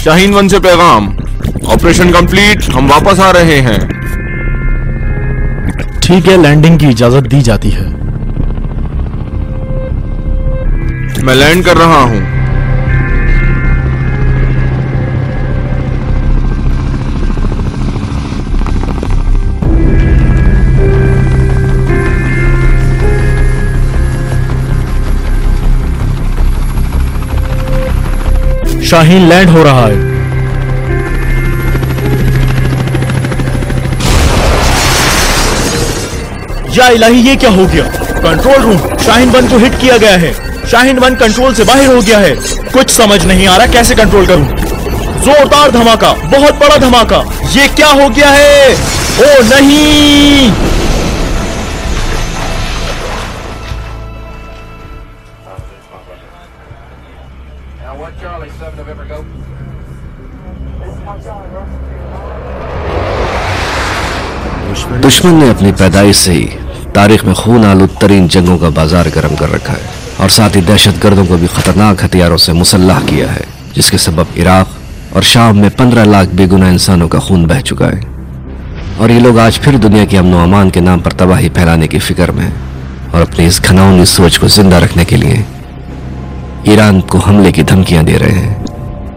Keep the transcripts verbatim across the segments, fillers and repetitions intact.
Shaheen one से पैगाम, operation complete, हम वापस आ रहे हैं। ठीक है, लैंडिंग की इजाजत दी जाती है। मैं लैंड कर रहा हूं। शाहीन लैंड हो रहा है। या इलाही, ये क्या हो गया? कंट्रोल रूम, शाहीन वन को हिट किया गया है। शाहीन वन कंट्रोल से बाहर हो गया है। कुछ समझ नहीं आ रहा कैसे कंट्रोल करूं। जोरदार धमाका, बहुत बड़ा धमाका। ये क्या हो गया है? ओ नहीं! दुश्मन ने अपनी पैदाइश से ही तारीख में खून आलूद तरीन जंगों का बाजार गर्म कर रखा है और साथ ही दहशत गर्दों को भी खतरनाक हथियारों से मुसल्लाह किया है, जिसके सबब इराक और शाम में पंद्रह लाख बेगुनाह इंसानों का खून बह चुका है। और ये लोग आज फिर दुनिया के अमन व अमान के नाम पर तबाही फैलाने की फिक्र में और अपनी इस घिनौनी सोच को जिंदा रखने के लिए ईरान को हमले की धमकियां दे रहे हैं,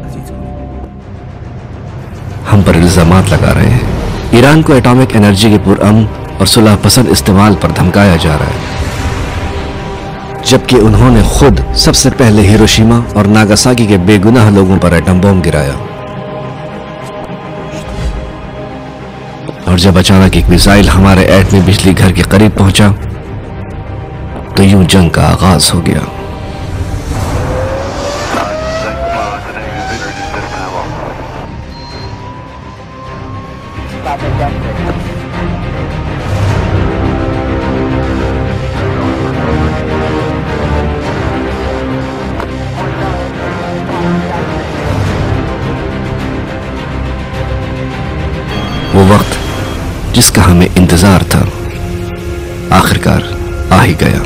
हम पर इल्जामात लगा रहे हैं। ईरान को एटॉमिक एनर्जी के पुरअमन और सुलह पसंद इस्तेमाल पर धमकाया जा रहा है, जबकि उन्होंने खुद सबसे पहले हिरोशिमा और नागासाकी के बेगुनाह लोगों पर एटम बम गिराया। और जब अचानक एक मिसाइल हमारे एटमी बिजली घर के करीब पहुंचा तो यूं जंग का आगाज हो गया। वो वक्त जिसका हमें इंतजार था आखिरकार आ ही गया।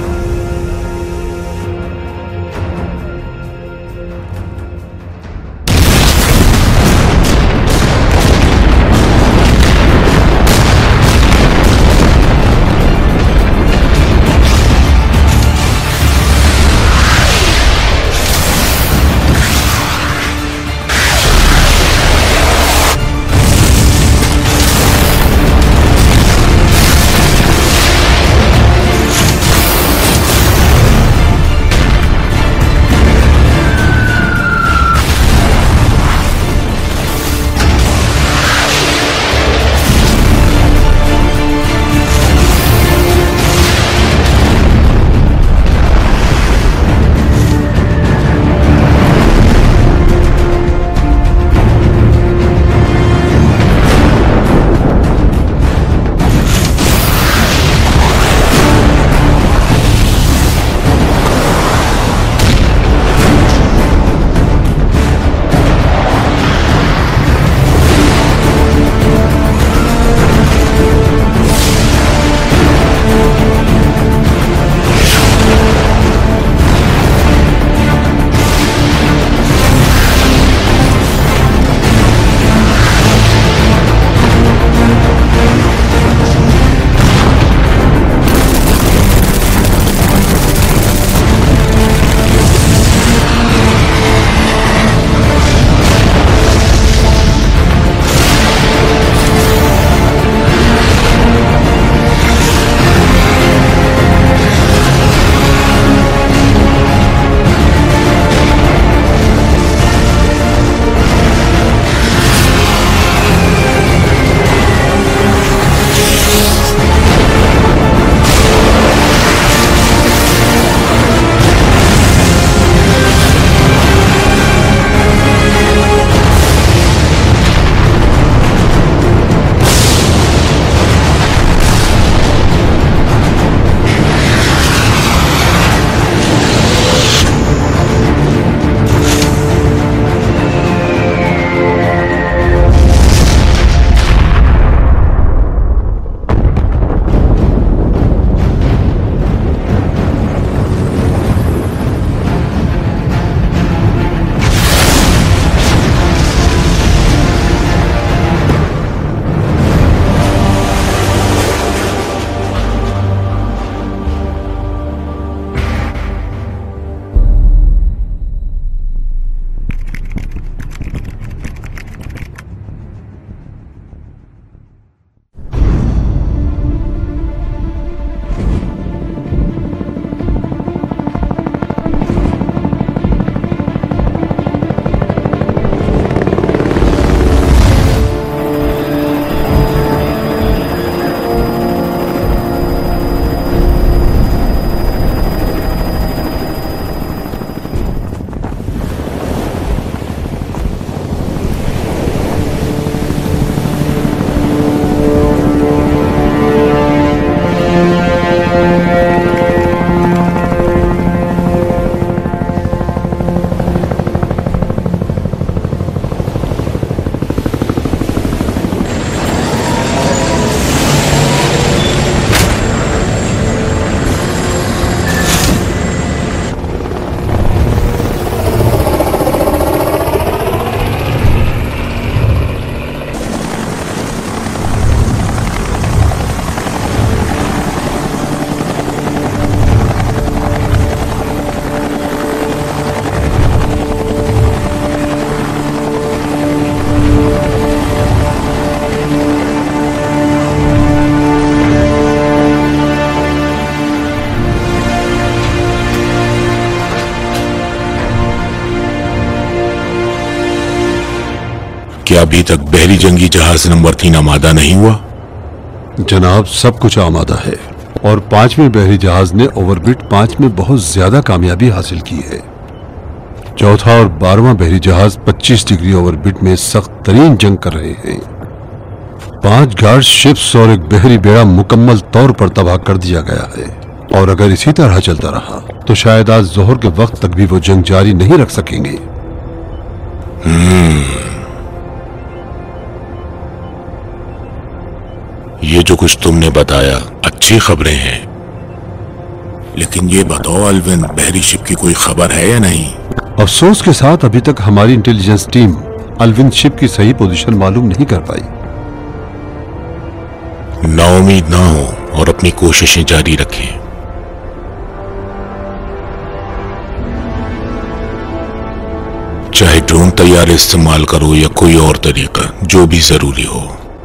क्या अभी तक बहरी जंगी जहाज नंबर तीन आमादा नहीं हुआ? जनाब, सब कुछ आमादा है और पांचवें बहरी जहाज ने ओवरबिट पांच में बहुत ज्यादा कामयाबी हासिल की है। चौथा और बारहवां बहरी जहाज पच्चीस डिग्री ओवरबिट में सख्त तरीन जंग कर रहे हैं। पांच गार्ड शिप्स और एक बहरी बेड़ा मुकम्मल तौर पर तबाह कर दिया गया है और अगर इसी तरह चलता रहा तो शायद आज जोहर के वक्त तक भी वो जंग जारी नहीं रख सकेंगे। ये जो कुछ तुमने बताया अच्छी खबरें हैं, लेकिन ये बताओ अलविन, बहरी शिप की कोई खबर है या नहीं? अफसोस के साथ अभी तक हमारी इंटेलिजेंस टीम अलविन शिप की सही पोजीशन मालूम नहीं कर पाई। नाउम्मीद ना हो और अपनी कोशिशें जारी रखें। चाहे ड्रोन तैयार इस्तेमाल करो या कोई और तरीका, जो भी जरूरी हो।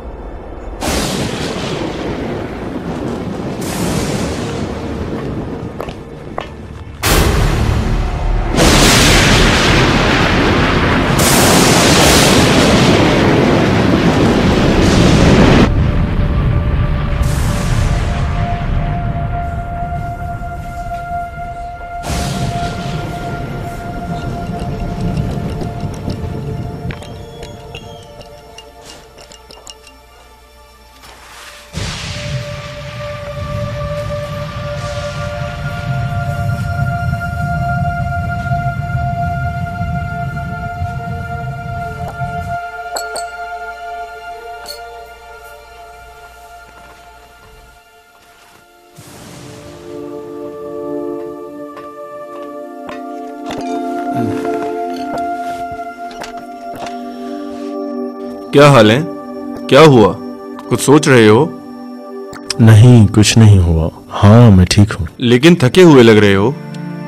क्या हाल है? क्या हुआ? कुछ सोच रहे हो? नहीं, कुछ नहीं हुआ। हाँ, मैं ठीक हूँ। लेकिन थके हुए लग रहे हो।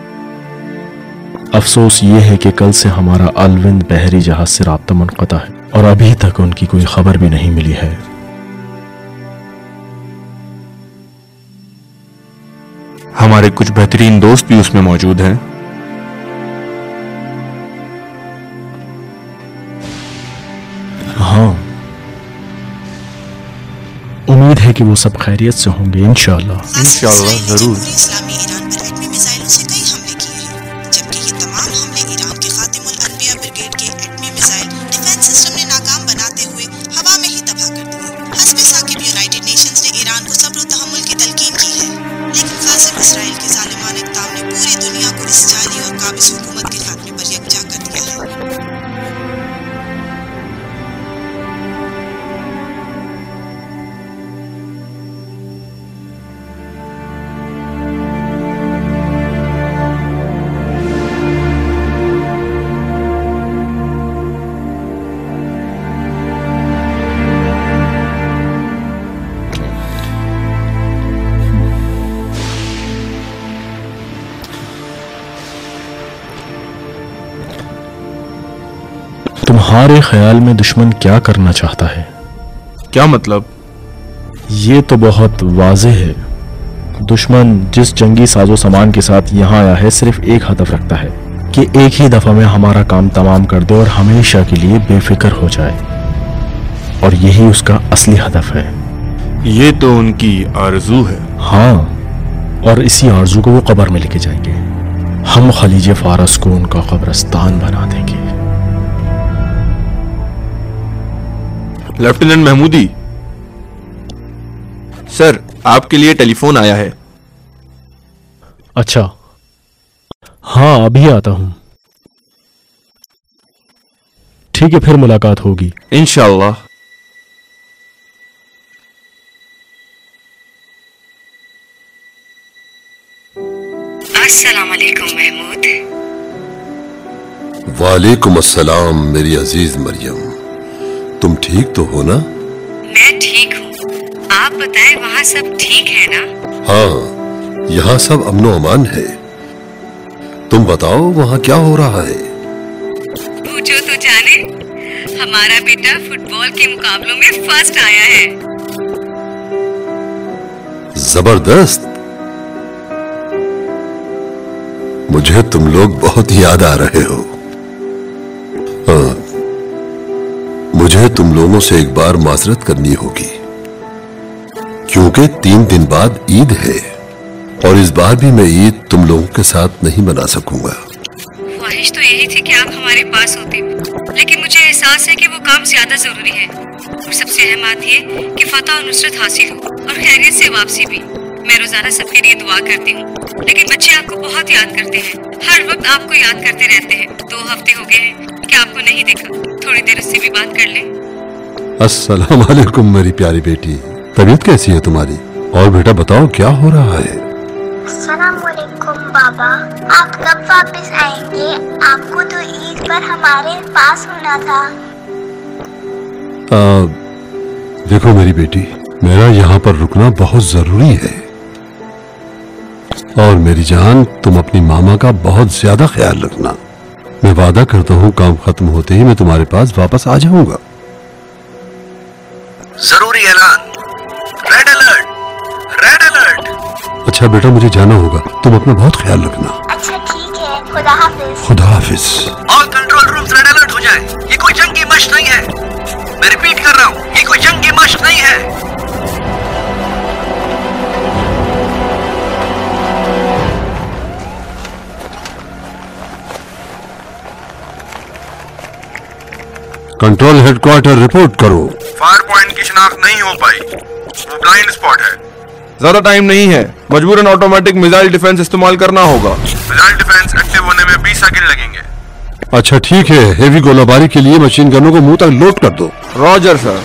अफसोस ये है कि कल से हमारा अलविंद बहरी जहाज से राब्ता मुनक़ता है और अभी तक उनकी कोई खबर भी नहीं मिली है। हमारे कुछ बेहतरीन दोस्त भी उसमें मौजूद हैं। हाँ, उम्मीद है कि वो सब खैरियत से होंगे इंशाअल्लाह। इंशाअल्लाह जरूर। इस्लामी ईरान पर एटमी मिसाइलों से कई हमले किए हैं, जबकि ये तमाम हमले ईरान के खातिमुल अनबिया ब्रिगेड के एटमी मिसाइल डिफेंस सिस्टम ने नाकाम बनाते हुए हवा में ही तबाह कर दिए। हस्बे साकिब यूनाइटेड नेशंस ने ईरान को सब्र और तहम्मुल की तलकीन की है, लेकिन कासिम इसराइल के जालिमाना इक़दाम ने पूरी दुनिया को इस जाली और काबिज़ हुकूमत के खात्मे पर यकजा कर दिया है। तुम्हारे ख्याल में दुश्मन क्या करना चाहता है? क्या मतलब? ये तो बहुत वाज़ेह है। दुश्मन जिस जंगी साजो सामान के साथ यहाँ आया है सिर्फ एक हदफ रखता है कि एक ही दफा में हमारा काम तमाम कर दे और हमेशा के लिए बेफिक्र हो जाए, और यही उसका असली हदफ है। ये तो उनकी आरज़ू है। हाँ, और इसी आरज़ू को वो कब्र में लेके जाएंगे। हम खलीज फारस को उनका कब्रिस्तान बना देंगे। लेफ्टिनेंट महमूदी सर, आपके लिए टेलीफोन आया है। अच्छा, हाँ अभी आता हूं। ठीक है, फिर मुलाकात होगी इंशाअल्लाह। अस्सलाम वालेकुम महमूद। वालेकुम अस्सलाम मेरी अजीज मरियम, तुम ठीक तो हो ना? मैं ठीक हूँ, आप बताएं वहाँ सब ठीक है ना? हाँ, यहाँ सब अमनो अमान है। तुम बताओ वहाँ क्या हो रहा है? पूछो तो जाने, हमारा बेटा फुटबॉल के मुकाबलों में फर्स्ट आया है। जबरदस्त। मुझे तुम लोग बहुत याद आ रहे हो। हाँ, मुझे तुम लोगों से एक बार माजरत करनी होगी, क्योंकि तीन दिन बाद ईद है और इस बार भी मैं ईद तुम लोगों के साथ नहीं मना सकूंगा। ख्वाहिश तो यही थी कि आप हमारे पास होते, लेकिन मुझे एहसास है कि वो काम ज्यादा जरूरी है और सबसे अहम बात ये कि फतह और नुसरत हासिल हो और खैरियत से वापसी भी। मैं रोजाना सबके लिए दुआ करती हूँ, लेकिन बच्चे आपको बहुत याद करते हैं, हर वक्त आपको याद करते रहते हैं। दो हफ्ते हो गए हैं कि आपको नहीं देखा, थोड़ी देर उससे भी बात कर लें। अस्सलाम वालेकुम मेरी प्यारी बेटी, तबीयत कैसी है तुम्हारी? और बेटा बताओ क्या हो रहा है? अस्सलाम वालेकुम बाबा, आप कब वापस आएंगे? आपको तो ईद पर हमारे पास होना था। आ, देखो मेरी बेटी, मेरा यहाँ पर रुकना बहुत जरूरी है और मेरी जान तुम अपनी मामा का बहुत ज्यादा ख्याल रखना। मैं वादा करता हूँ काम खत्म होते ही मैं तुम्हारे पास वापस आ जाऊंगा। जरूरी ऐलान, रेड अलर्ट, रेड अलर्ट। अच्छा बेटा मुझे जाना होगा, तुम अपना बहुत ख्याल रखना। अच्छा ठीक है, खुदा हाफिज। खुदा हाफिज। All control rooms red alert हो जाए। ये कोई जंगी मश्क नहीं है, मैं रिपीट कर रहा हूँ, ये कोई जंगी मश्क नहीं है। कंट्रोल हेडक्वार्टर रिपोर्ट करो। फायर पॉइंट की शिनाख्त नहीं हो पाई, वो ब्लाइंड स्पॉट है। ज्यादा टाइम नहीं है, मजबूरन ऑटोमेटिक मिसाइल डिफेंस इस्तेमाल करना होगा। मिसाइल डिफेंस एक्टिव होने में बीस सेकंड लगेंगे। अच्छा ठीक है, हेवी गोलाबारी के लिए मशीन गनों को मुंह तक लोड कर दो। Roger sir.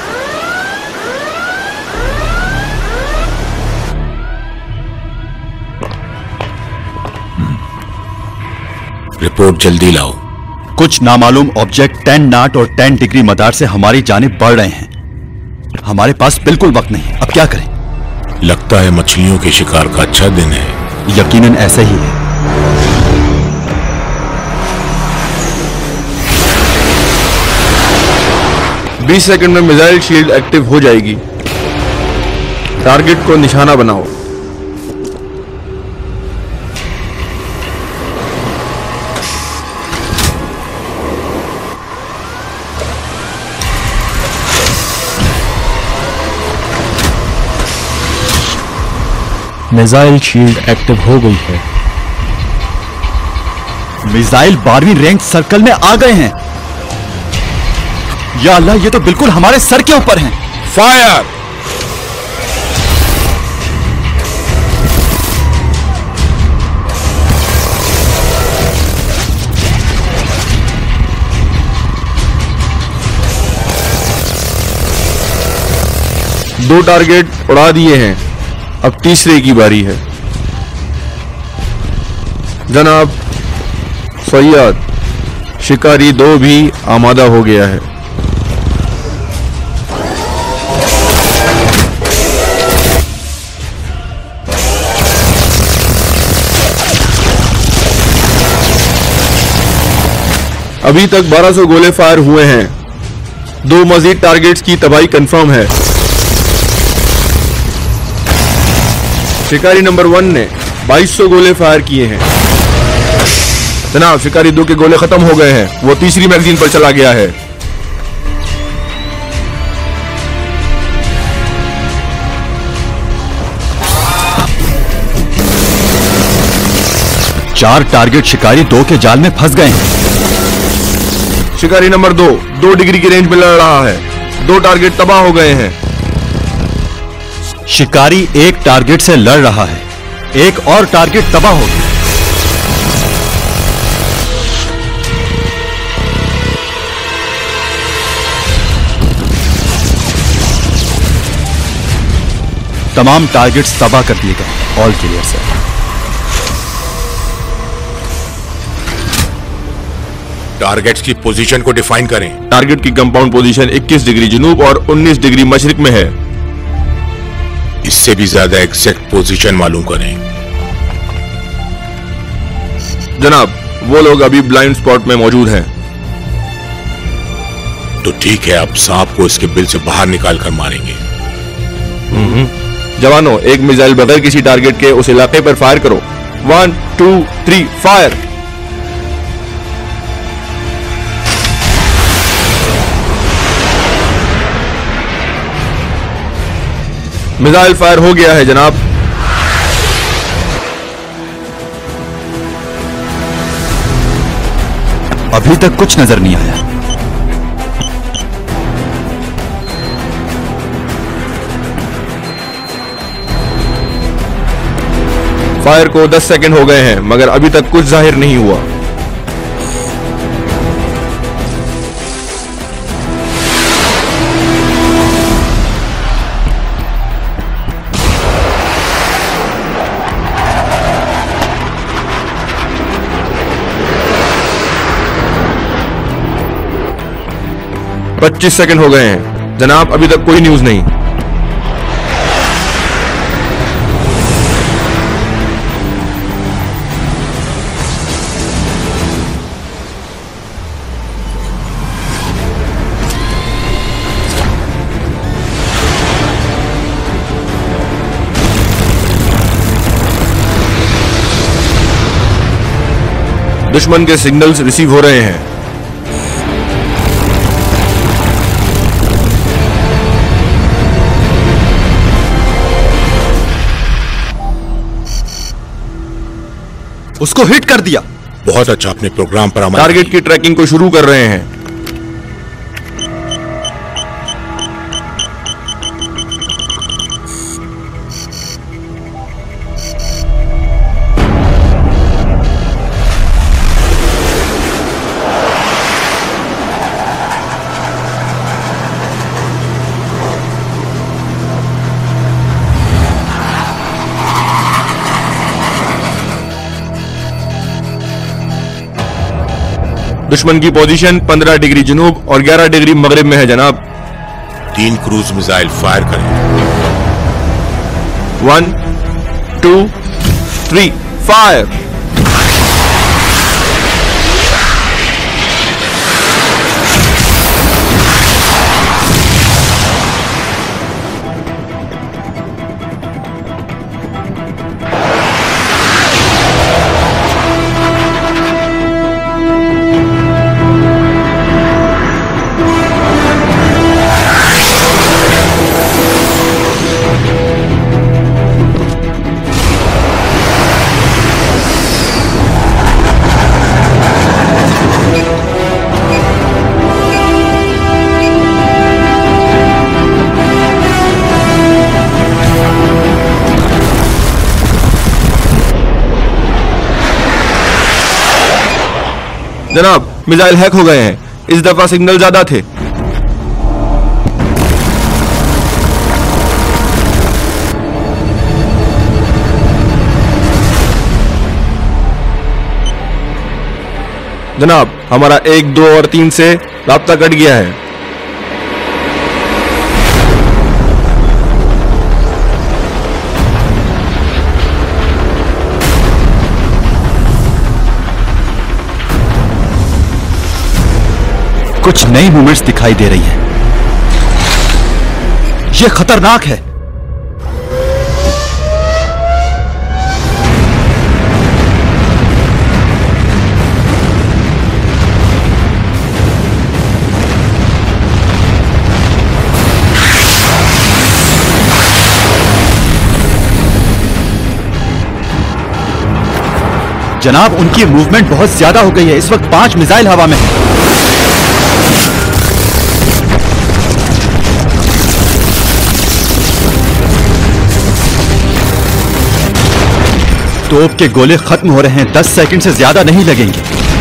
रिपोर्ट जल्दी लाओ। कुछ नामालूम ऑब्जेक्ट टेन नाट और टेन डिग्री मदार से हमारी जानिब बढ़ रहे हैं। हमारे पास बिल्कुल वक्त नहीं, अब क्या करें? लगता है मछलियों के शिकार का अच्छा दिन है। यकीनन ऐसे ही है। बीस सेकंड में मिसाइल शील्ड एक्टिव हो जाएगी। टारगेट को निशाना बनाओ। मिसाइल शील्ड एक्टिव हो गई है। मिसाइल बारहवीं रैंक सर्कल में आ गए हैं। या अल्लाह, ये तो बिल्कुल हमारे सर के ऊपर हैं। फायर! दो टारगेट उड़ा दिए हैं, अब तीसरे की बारी है। जनाब सैयद, शिकारी दो भी आमादा हो गया है। अभी तक बारह सौ गोले फायर हुए हैं। दो मजीद टारगेट्स की तबाही कंफर्म है। शिकारी नंबर वन ने बाईस सौ गोले फायर किए हैं। जनाब शिकारी दो के गोले खत्म हो गए हैं, वो तीसरी मैगजीन पर चला गया है। चार टारगेट शिकारी दो के जाल में फंस गए हैं। शिकारी नंबर दो दो डिग्री की रेंज में लड़ रहा है। दो टारगेट तबाह हो गए हैं। शिकारी एक टारगेट से लड़ रहा है, एक और टारगेट तबाह हो गया। तमाम टारगेट्स तबाह कर दिए गए। All clear sir. टारगेट्स की पोजीशन को डिफाइन करें। टारगेट की कंपाउंड पोजीशन इक्कीस डिग्री जनूब और उन्नीस डिग्री मशरिक में है। इससे भी ज्यादा एग्जैक्ट पोजीशन मालूम करें। जनाब वो लोग अभी ब्लाइंड स्पॉट में मौजूद हैं। तो ठीक है, अब सांप को इसके बिल से बाहर निकाल कर मारेंगे। जवानों, एक मिसाइल बगैर किसी टारगेट के उस इलाके पर फायर करो। One two three fire. Missile fire हो गया है जनाब। अभी तक कुछ नजर नहीं आया। फायर को दस सेकंड हो गए हैं मगर अभी तक कुछ जाहिर नहीं हुआ। पच्चीस सेकंड हो गए हैं जनाब, अभी तक कोई न्यूज नहीं। दुश्मन के सिग्नल्स रिसीव हो रहे हैं। उसको हिट कर दिया। बहुत अच्छा, अपने प्रोग्राम पर अमल। टारगेट की ट्रैकिंग को शुरू कर रहे हैं। दुश्मन की पोजीशन पंद्रह डिग्री जनूब और ग्यारह डिग्री मगरिब में है जनाब। तीन क्रूज मिसाइल फायर करें। One two three fire. जनाब, मिसाइल हैक हो गए हैं। इस दफा सिग्नल ज्यादा थे। जनाब, हमारा एक, दो और तीन से राब्ता कट गया है। कुछ नई मूवमेंट्स दिखाई दे रही हैं। यह खतरनाक है। जनाब, उनकी मूवमेंट बहुत ज्यादा हो गई है। इस वक्त पांच मिसाइल हवा में है। तोप के गोले खत्म हो रहे हैं। दस सेकंड से ज्यादा नहीं लगेंगे।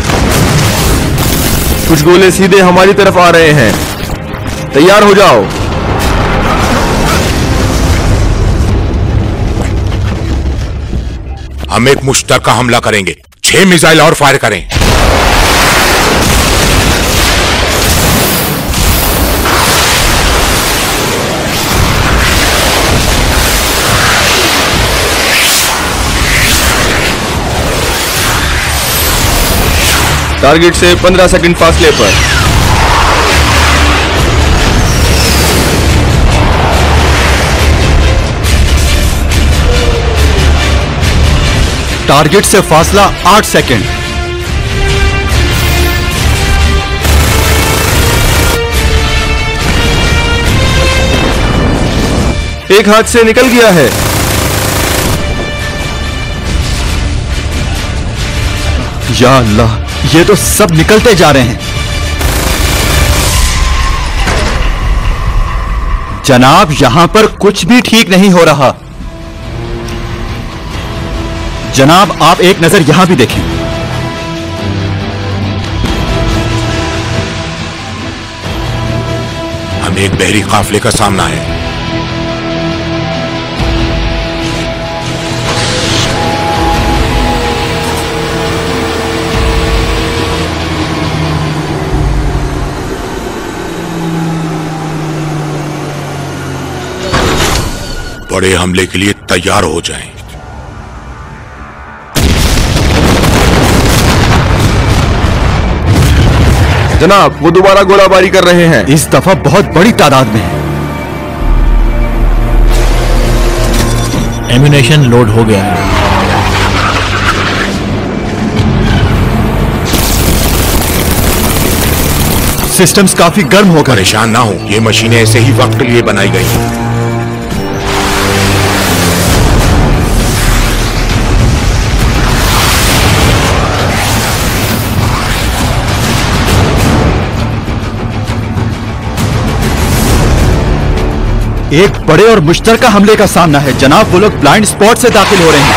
कुछ गोले सीधे हमारी तरफ आ रहे हैं। तैयार हो जाओ। हम एक मुश्तरका हमला करेंगे। छह मिसाइल और फायर करें। टारगेट से पंद्रह सेकंड फासले पर। टारगेट से फासला आठ सेकंड। एक हाथ से निकल गया है। या अल्लाह, ये तो सब निकलते जा रहे हैं। जनाब, यहां पर कुछ भी ठीक नहीं हो रहा। जनाब, आप एक नजर यहां भी देखें। हमें एक बहरी काफिले का सामना है। बड़े हमले के लिए तैयार हो जाएं। जनाब, वो दोबारा गोलाबारी कर रहे हैं। इस दफा बहुत बड़ी तादाद में है। एम्यूनेशन लोड हो गया है। सिस्टम्स काफी गर्म हो गए। परेशान ना हो, ये मशीनें ऐसे ही वक्त के लिए बनाई गई हैं। एक बड़े और मुश्तरका हमले का सामना है जनाब। वो लोग ब्लाइंड स्पॉट से दाखिल हो रहे हैं।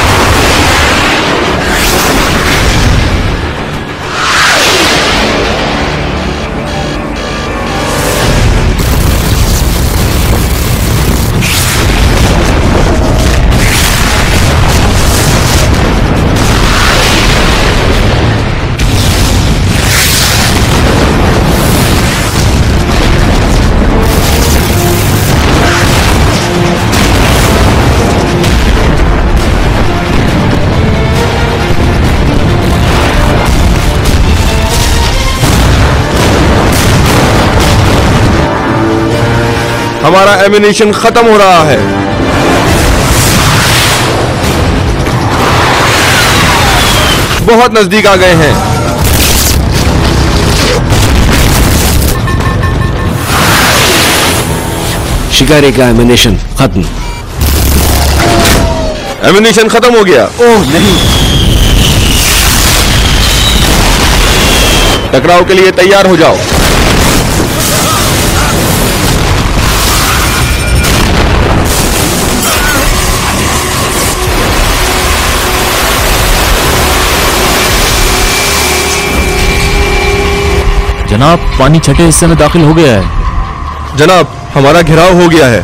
हमारा एम्यूनेशन खत्म हो रहा है। बहुत नजदीक आ गए हैं। शिकारी का एम्यूनेशन खत्म। एम्यूनेशन खत्म हो गया। ओह नहीं। टकराव के लिए तैयार हो जाओ। जनाब, पानी छठे हिस्से में दाखिल हो गया है। जनाब, हमारा घेराव हो गया है।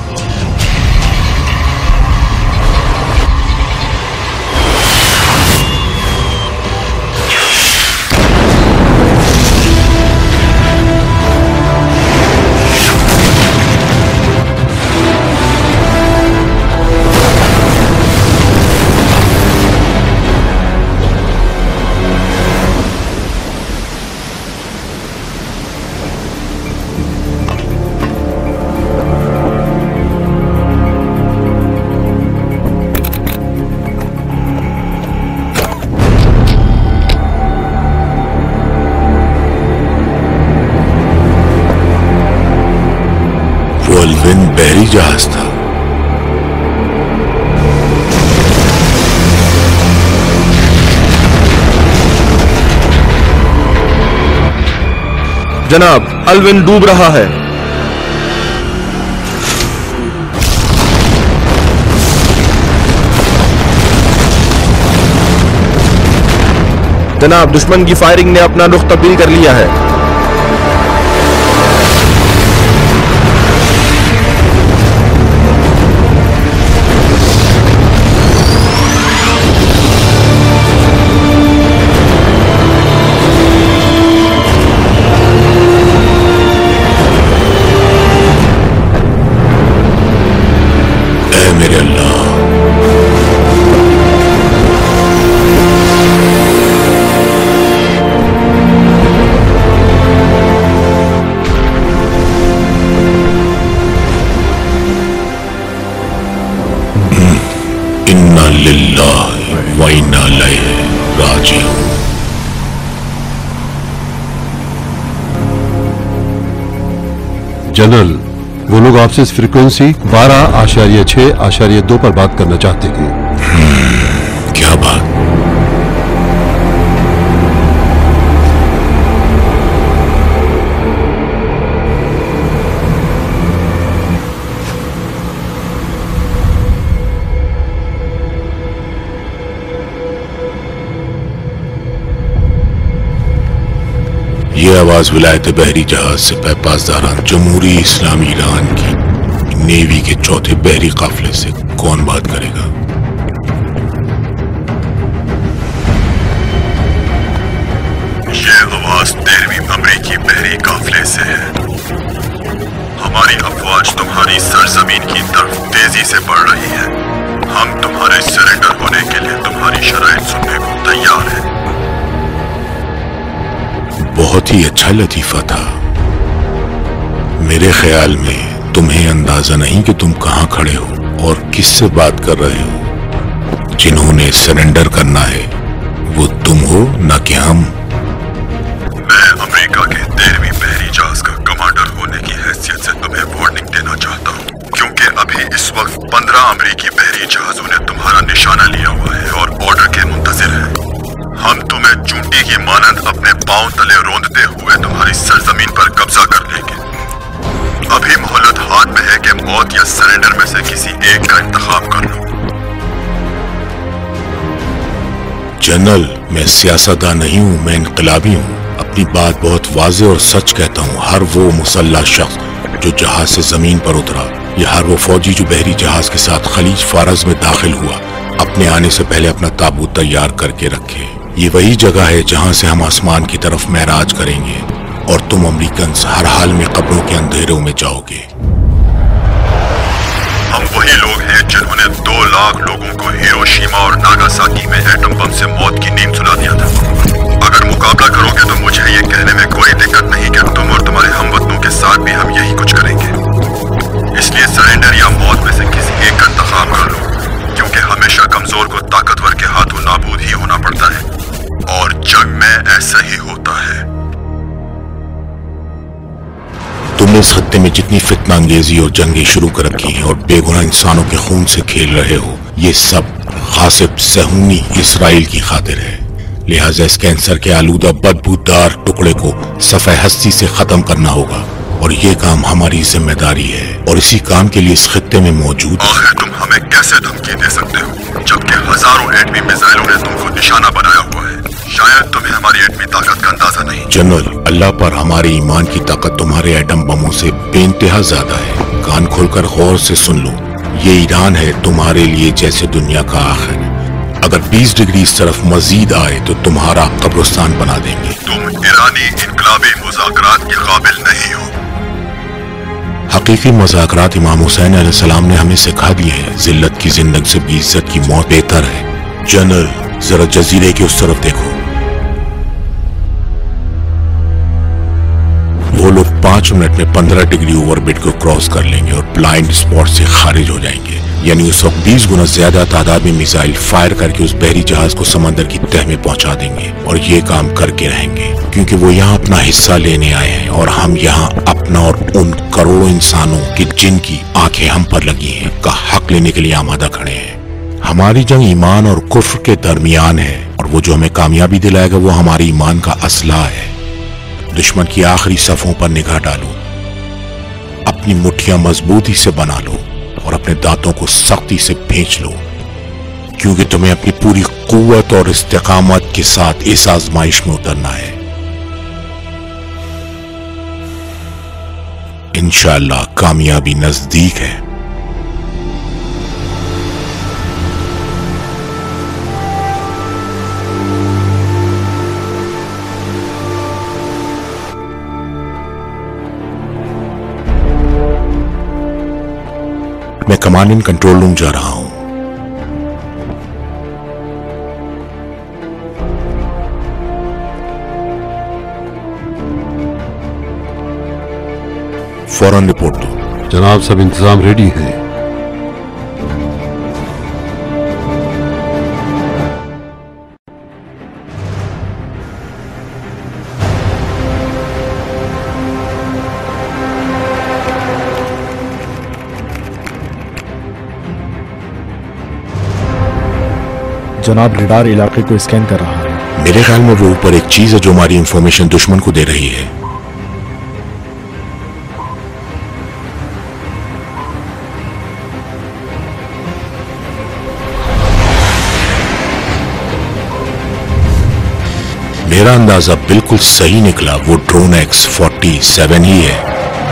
बहरी जहाज था। जनाब, अलविन डूब रहा है। जनाब, दुश्मन की फायरिंग ने अपना रुख तब्दील कर लिया है। इन्ना लिल्लाहि व इन्ना इलैहि राजिऊन। जनरल, वो लोग आपसे इस फ्रीक्वेंसी बारह आशार्य छह आशार्य दो पर बात करना चाहते हैं। क्या बात? ये आवाज विलायत बहरी जहाज से पैपासदारान जमहूरी इस्लामी ईरान की नेवी के चौथे बहरी काफिले से कौन बात करेगा? ये आवाज तेरहवीं अमेरिकी बहरी काफिले से है। हमारी अफवाज तुम्हारी सरजमीन की तरफ तेजी से बढ़ रही है। हम तुम्हारे सरेंडर होने के लिए तुम्हारी शराइत सुनने को तैयार हैं। बहुत ही अच्छा लतीफा था। मेरे ख्याल में तुम्हें अंदाजा नहीं कि तुम कहां खड़े हो और किससे बात कर रहे हो। जिन्होंने सरेंडर करना है वो तुम हो, न कि हम। मैं अमेरिका के तेरहवीं बहरी जहाज का कमांडर होने की हैसियत से तुम्हें वार्निंग देना चाहता हूँ, क्योंकि अभी इस वक्त पंद्रह अमेरिकी बहरी जहाजों ने तुम्हारा निशाना लिया हुआ है और ऑर्डर के मुंतजिर है। हम तुम्हें चूंटी की मानंद अपने पांव तले रोंदते हुए तुम्हारी सरजमीन पर कब्जा कर लेंगे। अभी मोहलत हाथ में है कि मौत या सरेंडर में से किसी एक का इंतखाब कर लो। जनरल, मैं सियासतदान नहीं हूँ, मैं इनकलाबी हूँ। अपनी बात बहुत वाज़ेह और सच कहता हूँ। हर वो मुसल्लह शख्स जो जहाज से जमीन पर उतरा या हर वो फौजी जो बहरी जहाज के साथ खलीज फारज में दाखिल हुआ, अपने आने से पहले अपना ताबूत तैयार करके रखे। ये वही जगह है जहां से हम आसमान की तरफ महराज करेंगे और तुम अमेरिकन हर हाल में कब्रों के अंधेरों में जाओगे। हम वही लोग हैं जिन्होंने दो लाख लोगों को हिरोशिमा और नागासाकी में एटम बम से मौत की नींद सुला दिया था। अगर मुकाबला करोगे तो मुझे ये कहने में कोई दिक्कत नहीं कि तुम और तुम्हारे हमवतनों के साथ भी हम यही कुछ करेंगे। इसलिए सरेंडर या मौत में से किसी एक का इंतखाब कर लो, क्योंकि हमेशा कमजोर को ताकतवर के हाथों नाबूद ही होना पड़ता है और जंग में ऐसा ही होता है। तुमने इस खत्ते में जितनी फितना अंगेजी और जंगें शुरू कर रखी हैं और बेगुनाह इंसानों के खून से खेल रहे हो, ये सब गासिब सहूनी इसराइल की खातिर है। लिहाजा इस कैंसर के आलूदा बदबूदार टुकड़े को सफ़े हस्ती से खत्म करना होगा और ये काम हमारी जिम्मेदारी है और इसी काम के लिए इस खत्ते में मौजूद। आखिर तुम हमें कैसे धमकी दे सकते हो जबकि हजारों एटमी मिसाइलों ने तुमको निशाना बनाया हुआ है? शायद तुम्हें हमारी एटमी ताकत का अंदाजा नहीं। जनरल, अल्लाह पर हमारे ईमान की ताकत तुम्हारे एटम बमों से बेइंतहा ज्यादा है। कान खोलकर गौर से सुन लो, ये ईरान है तुम्हारे लिए जैसे दुनिया का आखिर। अगर बीस डिग्री इस तरफ मजीद आए तो तुम्हारा कब्रिस्तान बना देंगे। तुम ईरानी इनकलाबी मुज़ाकरात के काबिल नहीं हो। हकीकी मुज़ाकरात इमाम हुसैन अलैहिस्सलाम ने हमें सिखा दिए हैं। जिल्लत की जिंदगी से बेइज्जत की मौत बेहतर है। जनरल, जरा जजीरे के उस तरफ देखो। वो लोग पांच मिनट में पंद्रह डिग्री ओवरबिट को क्रॉस कर लेंगे और ब्लाइंड स्पॉट से खारिज हो जाएंगे। यानी उस वक्त बीस गुना ज्यादा तादाद में मिसाइल फायर करके उस बहरी जहाज को समंदर की तह में पहुंचा देंगे और ये काम करके रहेंगे, क्योंकि वो यहाँ अपना हिस्सा लेने आए हैं और हम यहाँ अपना और उन करोड़ों इंसानों की जिनकी आंखें हम पर लगी हैं का हक लेने के लिए आमादा खड़े हैं। हमारी जंग ईमान और कुफ्र के दरमियान है और वो जो हमें कामयाबी दिलाएगा वो हमारे ईमान का असला है। दुश्मन की आखिरी सफों पर निगाह डालो, अपनी मुट्ठियां मजबूती से बना लो और अपने दांतों को सख्ती से भींच लो, क्योंकि तुम्हें अपनी पूरी कुव्वत और इस्तेकामत के साथ इस आजमाइश में उतरना है। इंशाअल्लाह कामयाबी नजदीक है। मैं कमांडिंग कंट्रोल रूम जा रहा हूं। फौरन रिपोर्ट दो। जनाब, सब इंतजाम रेडी है। जनाब, रेडार इलाके को स्कैन कर रहा है। मेरे ख्याल में वो ऊपर एक चीज है जो हमारी इंफॉर्मेशन दुश्मन को दे रही है। मेरा अंदाजा बिल्कुल सही निकला, वो ड्रोन एक्स फोर्टी सेवन ही है।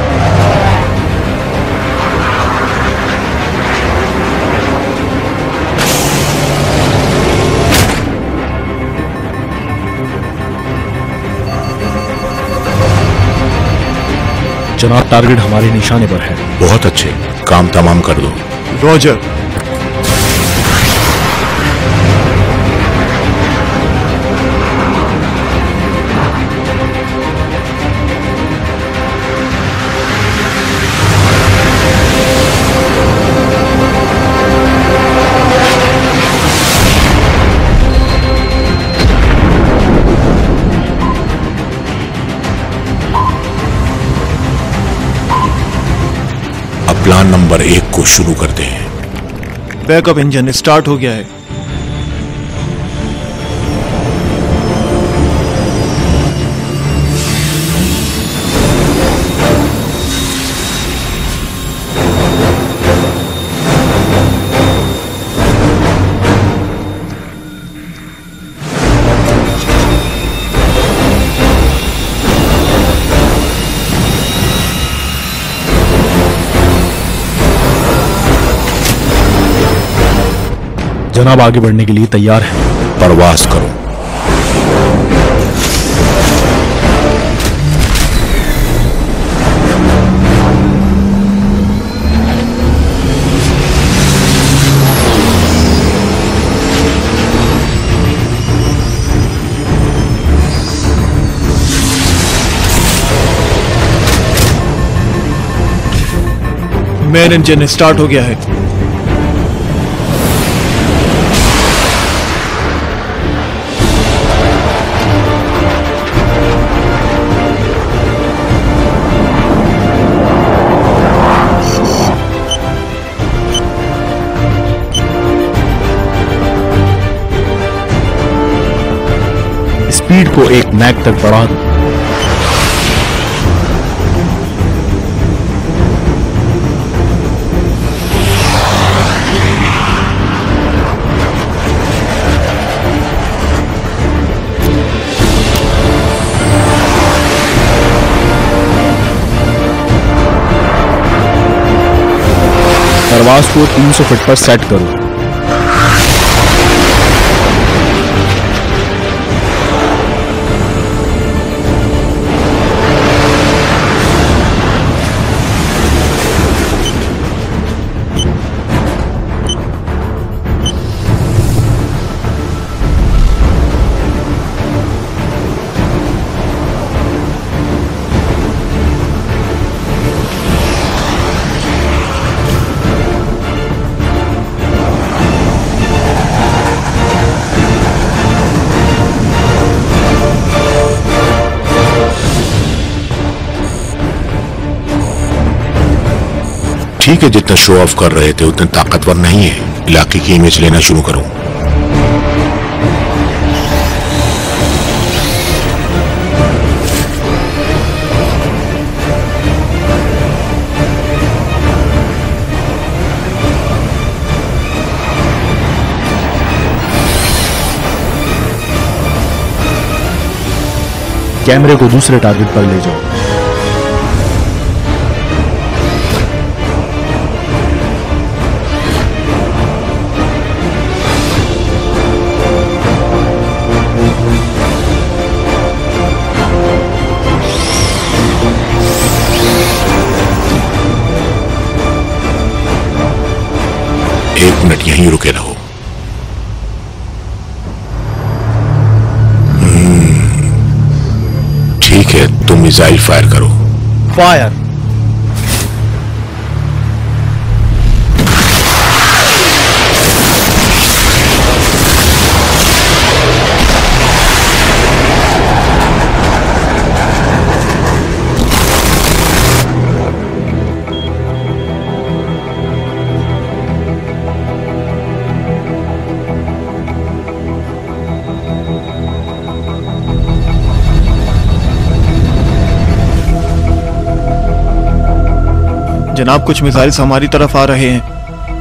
जनाब, टारगेट हमारे निशाने पर है। बहुत अच्छे, काम तमाम कर दो। रॉजर। प्लान नंबर एक को शुरू करते हैं। बैकअप इंजन स्टार्ट हो गया है। जनाब, आगे बढ़ने के लिए तैयार है। परवास करो। मेन इंजन स्टार्ट हो गया है। स्पीड को एक मैक तक बढ़ा दो। परवाज को तीन सौ फीट पर सेट करो। ठीक है, जितना शो ऑफ कर रहे थे उतने ताकतवर नहीं है। इलाके की इमेज लेना शुरू करो। कैमरे को दूसरे टारगेट पर ले जाओ। एक मिनट यहीं रुके रहो। ठीक है, तुम मिसाइल फायर करो। फायर। जनाब, कुछ मिसाइल्स हमारी तरफ आ रहे हैं।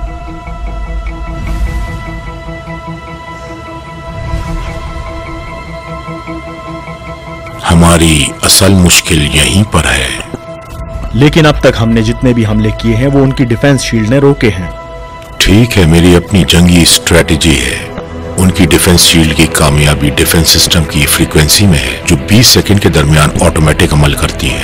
हमारी असल मुश्किल यहीं पर है। लेकिन अब तक हमने जितने भी हमले किए हैं वो उनकी डिफेंस शील्ड ने रोके हैं। ठीक है, मेरी अपनी जंगी स्ट्रेटेजी है। उनकी डिफेंस शील्ड की कामयाबी डिफेंस सिस्टम की फ्रीक्वेंसी में है, जो बीस सेकंड के दरमियान ऑटोमेटिक अमल करती है।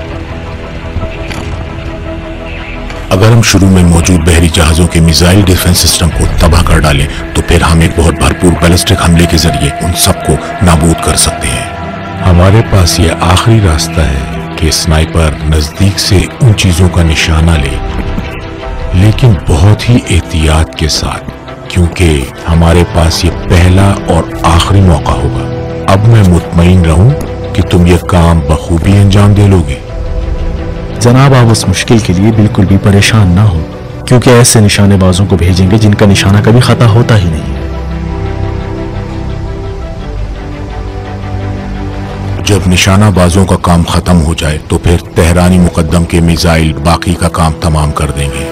अगर हम शुरू में मौजूद बहरी जहाजों के मिसाइल डिफेंस सिस्टम को तबाह कर डालें तो फिर हम एक बहुत भरपूर बैलिस्टिक हमले के जरिए उन सबको नाबूद कर सकते हैं। हमारे पास ये आखिरी रास्ता है कि स्नाइपर नजदीक से उन चीजों का निशाना ले, लेकिन बहुत ही एहतियात के साथ, क्योंकि हमारे पास ये पहला और आखिरी मौका होगा। अब मैं मुतमईन रहूं कि तुम ये काम बखूबी अंजाम दे लोगे। जनाब, आप उस मुश्किल के लिए बिल्कुल भी परेशान ना हो, क्योंकि ऐसे निशानेबाजों को भेजेंगे जिनका निशाना कभी खता होता ही नहीं है। जब निशानाबाजों का काम खत्म हो जाए तो फिर तेहरानी मुकद्दम के मिसाइल बाकी का काम तमाम कर देंगे।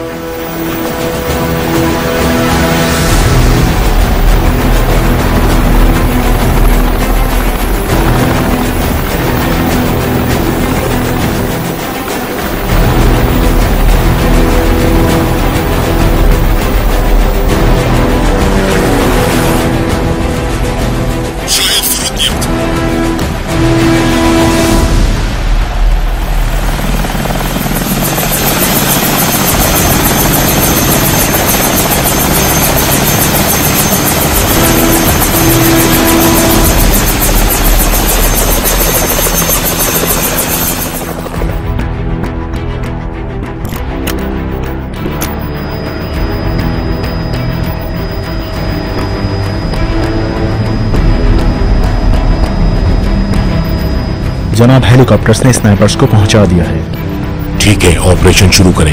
जनाब, हेलीकॉप्टर्स ने स्नाइपर्स को पहुंचा दिया है। ठीक है, ऑपरेशन शुरू करें।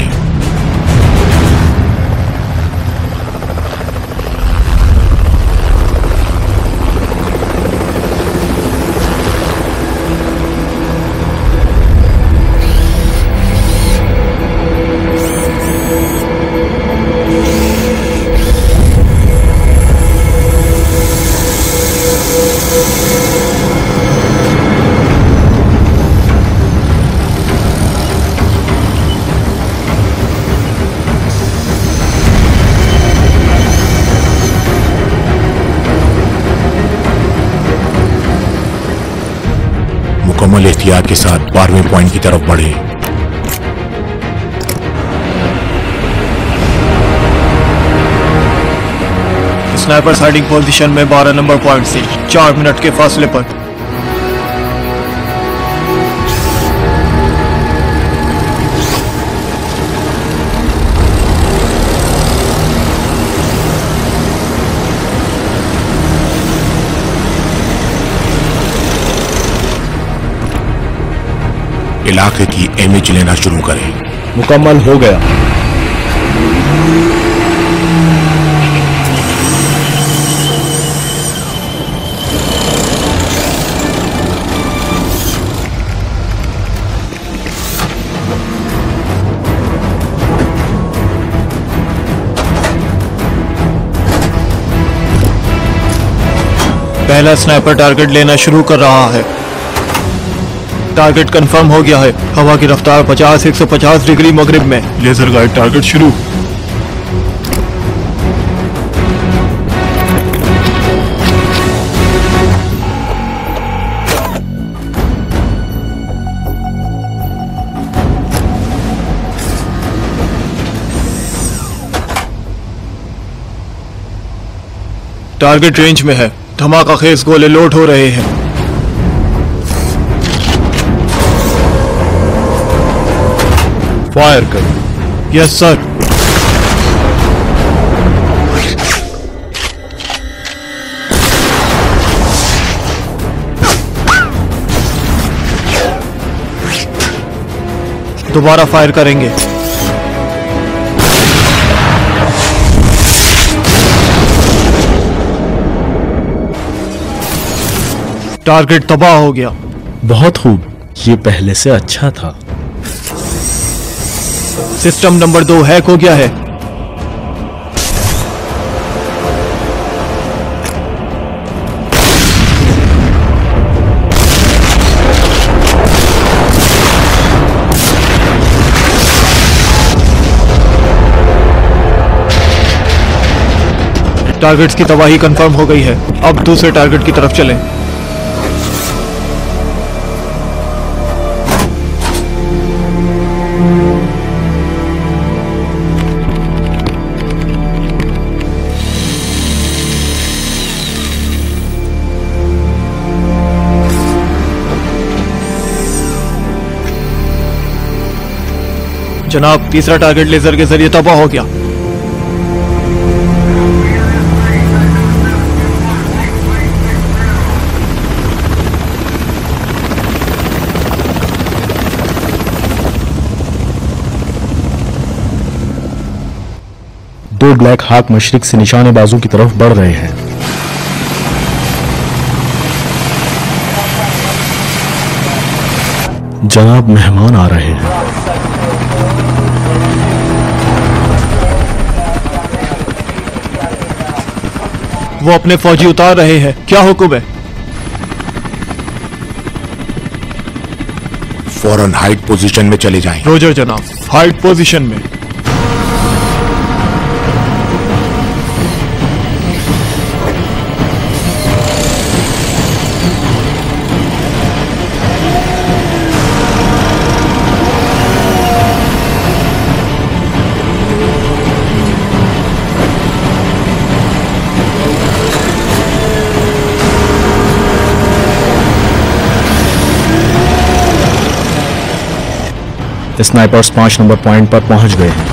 मुकम्मल एहतियात के साथ बारहवें पॉइंट की तरफ बढ़े। स्नाइपर हाइडिंग पोजीशन में बारह नंबर पॉइंट से चार मिनट के फासले पर। इलाके की इमेज लेना शुरू करें। मुकम्मल हो गया। पहला स्नाइपर टारगेट लेना शुरू कर रहा है। टारगेट कंफर्म हो गया है। हवा की रफ्तार पचास एक सौ पचास डिग्री मगरिब में। लेजर गाइड टारगेट शुरू। टारगेट रेंज में है। धमाका खेज गोले लोड हो रहे हैं। फायर कर। Yes sir. दोबारा फायर करेंगे। टारगेट तबाह हो गया। बहुत खूब, ये पहले से अच्छा था। सिस्टम नंबर दो हैक हो गया है। टारगेट्स की तबाही कंफर्म हो गई है। अब दूसरे टारगेट की तरफ चलें। जनाब, तीसरा टारगेट लेजर के जरिए तबाह हो गया। दो ब्लैक हाक मशरिक से निशाने बाजू की तरफ बढ़ रहे हैं। जनाब, मेहमान आ रहे हैं। वो अपने फौजी उतार रहे हैं। क्या हुक्म है? फौरन हाइड पोजीशन में चले जाएं। रोजर जनाब, हाइड पोजीशन में। स्नाइपर्स पांच नंबर पॉइंट पर पहुंच गए हैं।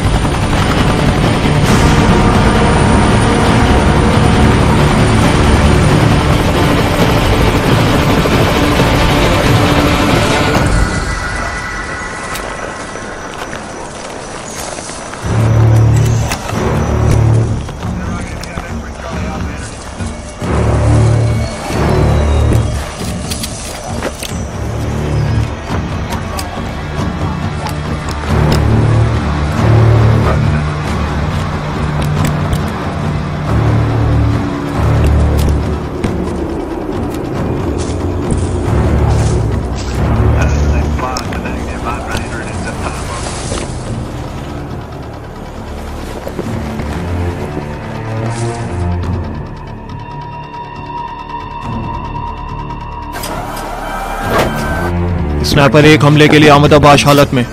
स्नाइपर एक हमले के लिए आमदाबाश हालत में।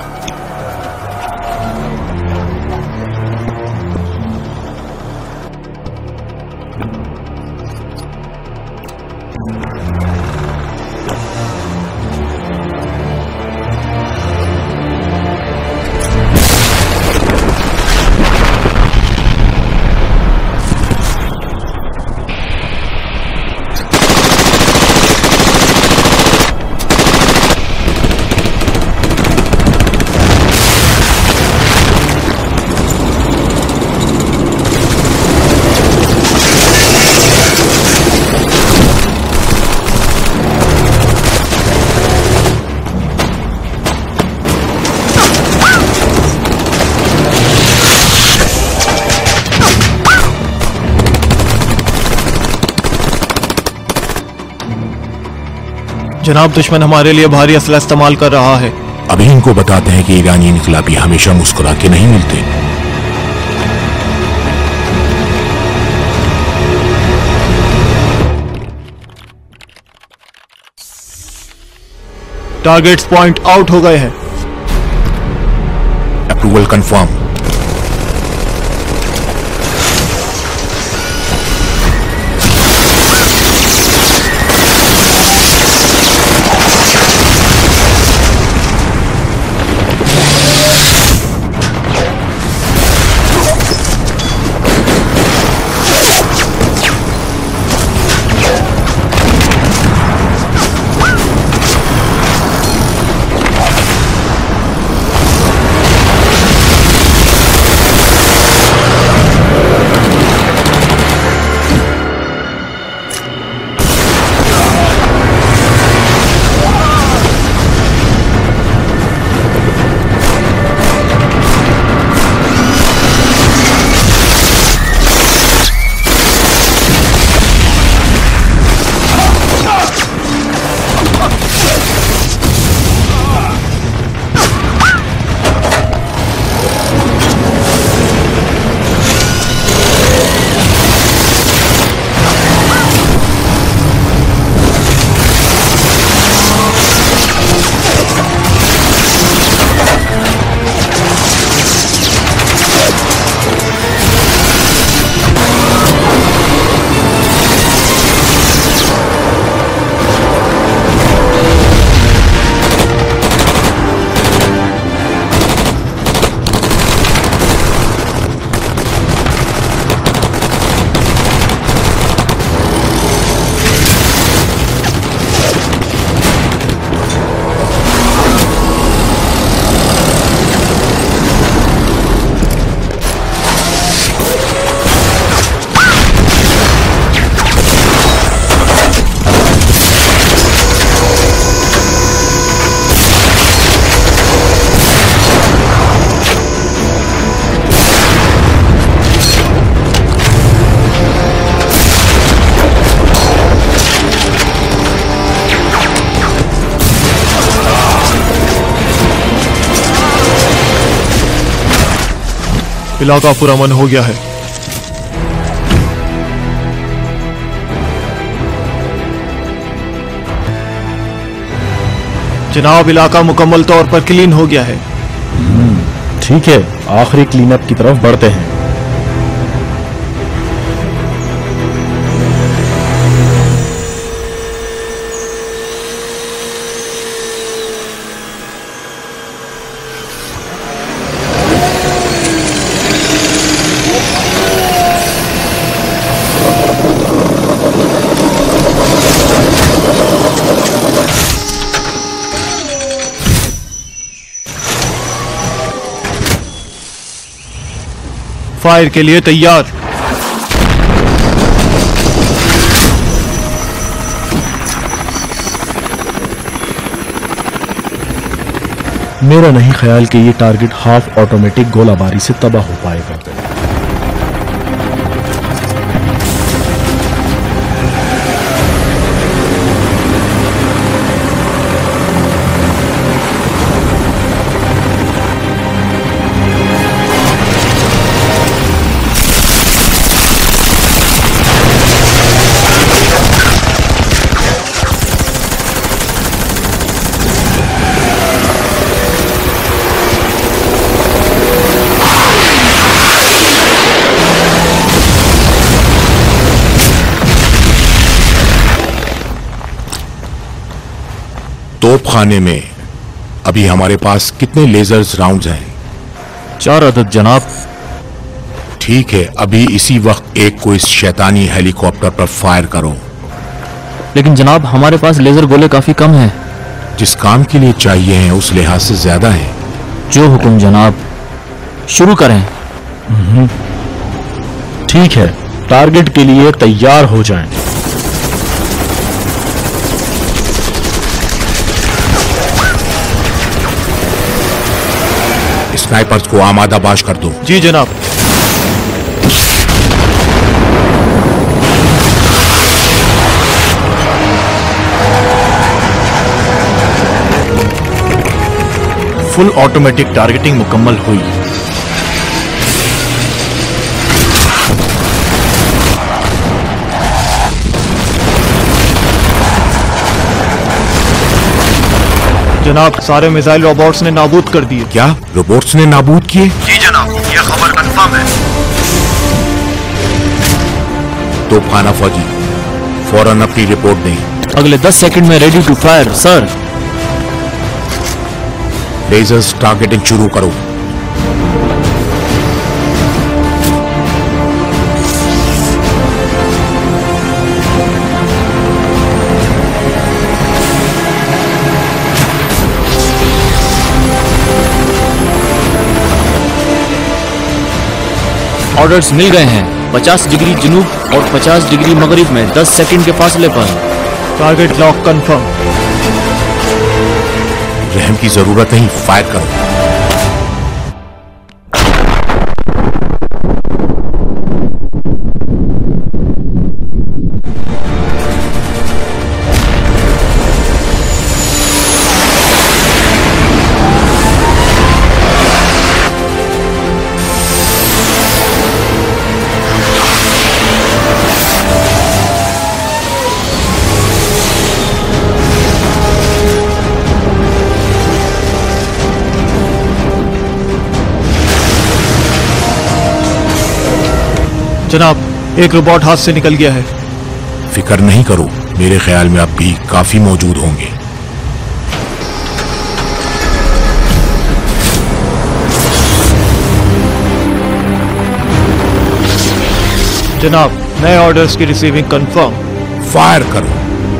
जनाब, दुश्मन हमारे लिए भारी असला इस्तेमाल कर रहा है। अभी इनको बताते हैं कि ईरानी इनकलाबी हमेशा मुस्कुरा के नहीं मिलते। टारगेट्स पॉइंट आउट हो गए हैं। Approval confirm. इलाका पुरअमन हो गया है। जनाब, इलाका मुकम्मल तौर पर क्लीन हो गया है। ठीक है, आखिरी क्लीनअप की तरफ बढ़ते हैं। फायर के लिए तैयार। मेरा नहीं ख्याल कि ये टारगेट हाफ ऑटोमेटिक गोलाबारी से तबाह हो पाएगा। तोपखाने में अभी हमारे पास कितने लेजर्स राउंड्स हैं? चार अदद जनाब। ठीक है, अभी इसी वक्त एक को इस शैतानी हेलीकॉप्टर पर फायर करो। लेकिन जनाब, हमारे पास लेजर गोले काफी कम हैं। जिस काम के लिए चाहिए हैं उस लिहाज से ज्यादा है। जो हुक्म जनाब, शुरू करें। ठीक है, टारगेट के लिए तैयार हो जाएं। स्नाइपर्स को आमादाबाश कर दो। जी जनाब। फुल ऑटोमेटिक टारगेटिंग मुकम्मल हुई। जनाब, सारे मिसाइल रोबोट्स ने नाबूद कर दिए। क्या रोबोट्स ने नाबूद किए? जी जनाब, ये खबर कंफर्म है। तोपखाना फौजी, फौरन अपनी रिपोर्ट दें। अगले दस सेकंड में ready to fire sir. Lasers targeting शुरू करो। ऑर्डर्स मिल गए हैं। पचास डिग्री जनूब और पचास डिग्री मगरिब में दस सेकंड के फासले पर। Target lock confirm. रहम की जरूरत नहीं, फायर करो। जनाब, एक रोबोट हाथ से निकल गया है। फिक्र नहीं करो, मेरे ख्याल में अब भी काफी मौजूद होंगे। जनाब, नए ऑर्डर्स की रिसीविंग कंफर्म। फायर करो।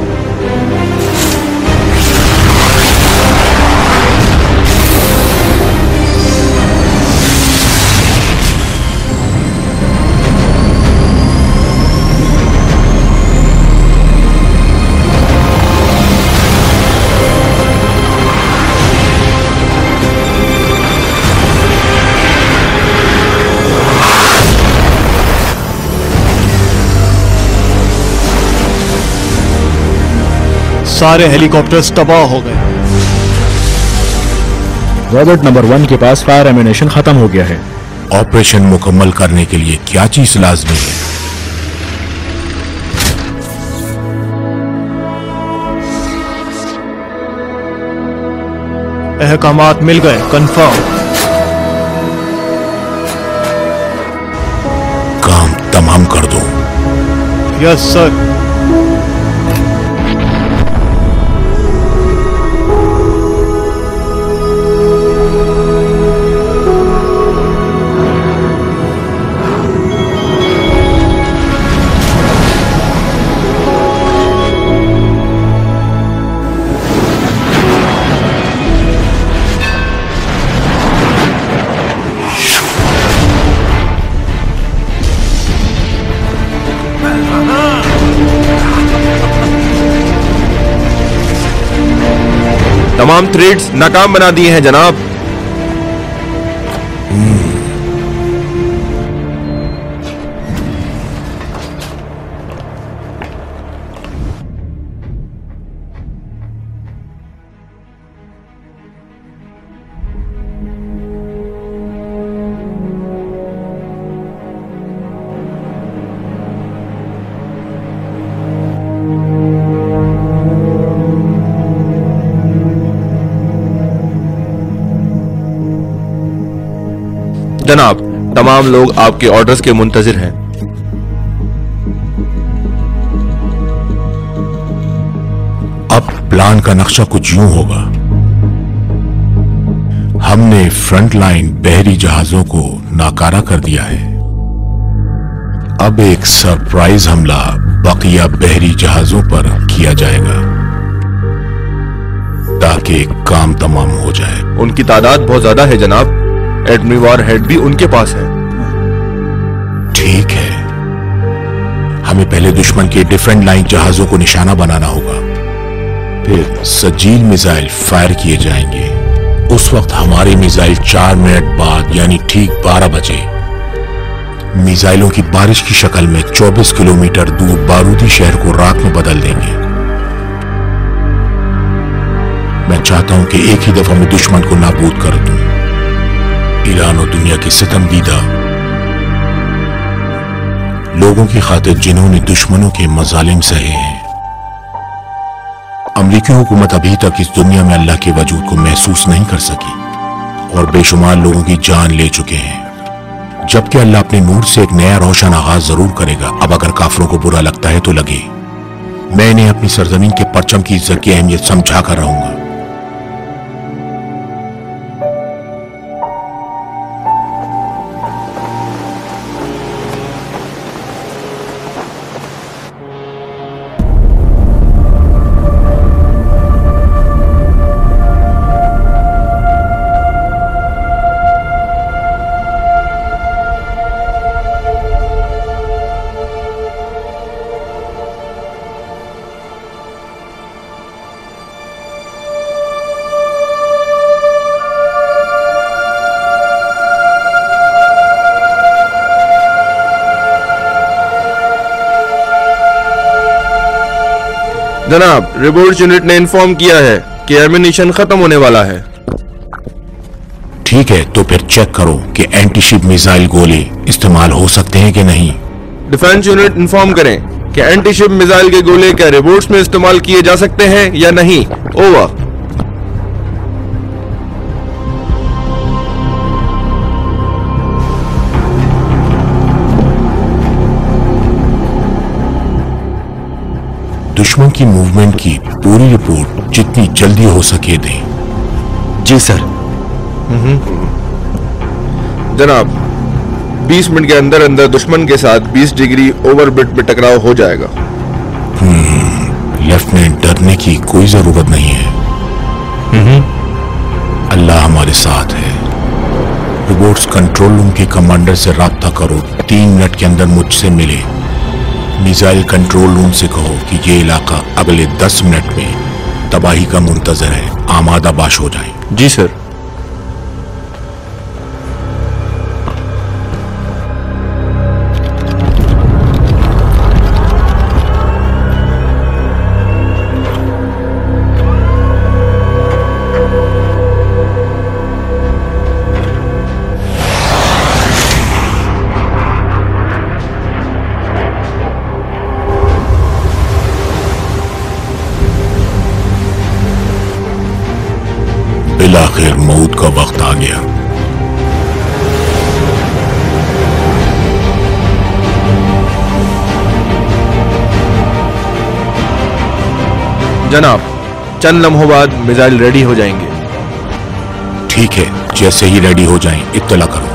सारे हेलीकॉप्टर्स तबाह हो गए। रॉबर्ट नंबर वन के पास फायर एमिनेशन खत्म हो गया है। ऑपरेशन मुकम्मल करने के लिए क्या चीज लाजमी है? अहकामात मिल गए, कंफर्म। काम तमाम कर दो। Yes sir. तमाम थ्रेड्स नाकाम बना दिए हैं जनाब। जनाब, तमाम लोग आपके ऑर्डर्स के मुंतजिर हैं। अब प्लान का नक्शा कुछ यूं होगा। हमने फ्रंट लाइन बहरी जहाजों को नाकारा कर दिया है। अब एक सरप्राइज हमला बकिया बहरी जहाजों पर किया जाएगा ताकि काम तमाम हो जाए। उनकी तादाद बहुत ज्यादा है जनाब। एडमी वॉर हेड भी उनके पास है। ठीक है, हमें पहले दुश्मन के डिफरेंट लाइन जहाजों को निशाना बनाना होगा, फिर सजील मिसाइल फायर किए जाएंगे। उस वक्त हमारे मिसाइल चार मिनट बाद यानी ठीक बारह बजे मिसाइलों की बारिश की शक्ल में चौबीस किलोमीटर दूर बारूदी शहर को राख में बदल देंगे। मैं चाहता हूं कि एक ही दफा में दुश्मन को नाबूद कर दूं। ईरान और दुनिया के सितमदीदा लोगों की खातिर जिन्होंने दुश्मनों के मजालिम सहे हैं। अमरीकी हुकूमत अभी तक इस दुनिया में अल्लाह के वजूद को महसूस नहीं कर सकी और बेशुमार लोगों की जान ले चुके हैं। जबकि अल्लाह अपने नूर से एक नया रोशन आगाज जरूर करेगा। अब अगर काफरों को बुरा लगता है तो लगे, मैं इन्हें अपनी सरजमीन के परचम की इज्जत की अहमियत समझा कर रहूंगा। जनाब, रिपोर्ट यूनिट ने इन्फॉर्म किया है कि एमिनिशन खत्म होने वाला है। ठीक है, तो फिर चेक करो कि एंटीशिप मिसाइल गोले इस्तेमाल हो सकते हैं कि नहीं। डिफेंस यूनिट इन्फॉर्म करें कि एंटीशिप मिसाइल के गोले क्या रिपोर्ट्स में इस्तेमाल किए जा सकते हैं या नहीं। ओवर। दुश्मन की मूवमेंट की पूरी रिपोर्ट जितनी जल्दी हो सके दें। जी सर। जनाब, बीस मिनट के अंदर अंदर दुश्मन के साथ बीस डिग्री ओवरबिट में टकराव हो जाएगा। लेफ्टिनेंट, डरने की कोई जरूरत नहीं है। अल्लाह हमारे साथ है। रिपोर्ट्स कंट्रोल रूम के कमांडर से राब्ता करो। तीन मिनट के अंदर मुझसे मिले। मिसाइल कंट्रोल रूम से कहो कि ये इलाका अगले दस मिनट में तबाही का मुंतजर है, आमादा बाश हो जाए। जी सर। आखिर मौत का वक्त आ गया। जनाब, चंद लम्हों बाद मिसाइल रेडी हो जाएंगे। ठीक है, जैसे ही रेडी हो जाएं इत्तला करो।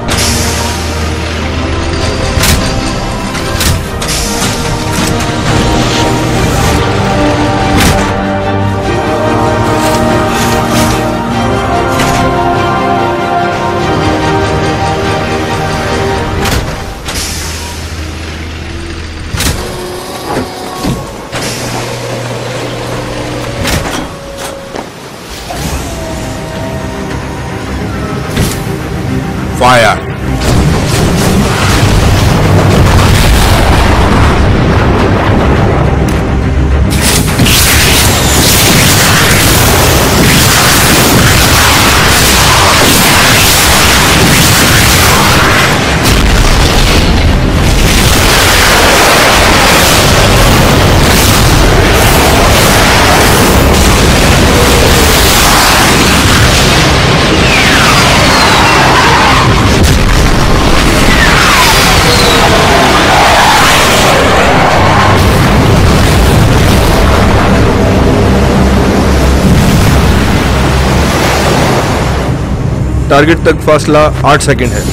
Fire! टारगेट तक फासला आठ सेकंड है।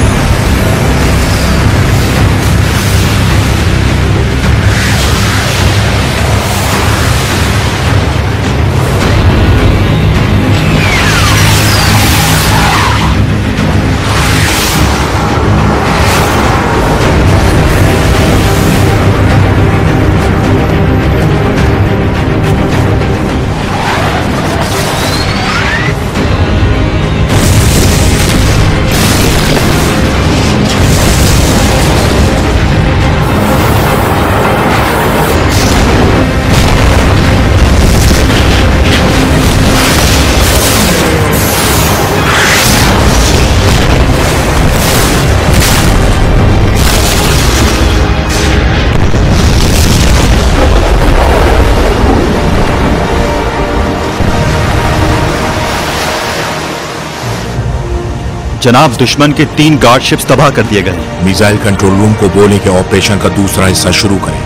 जनाब, दुश्मन के तीन गार्ड शिप्स तबाह कर दिए गए। मिसाइल कंट्रोल रूम को बोले कि ऑपरेशन का दूसरा हिस्सा शुरू करें।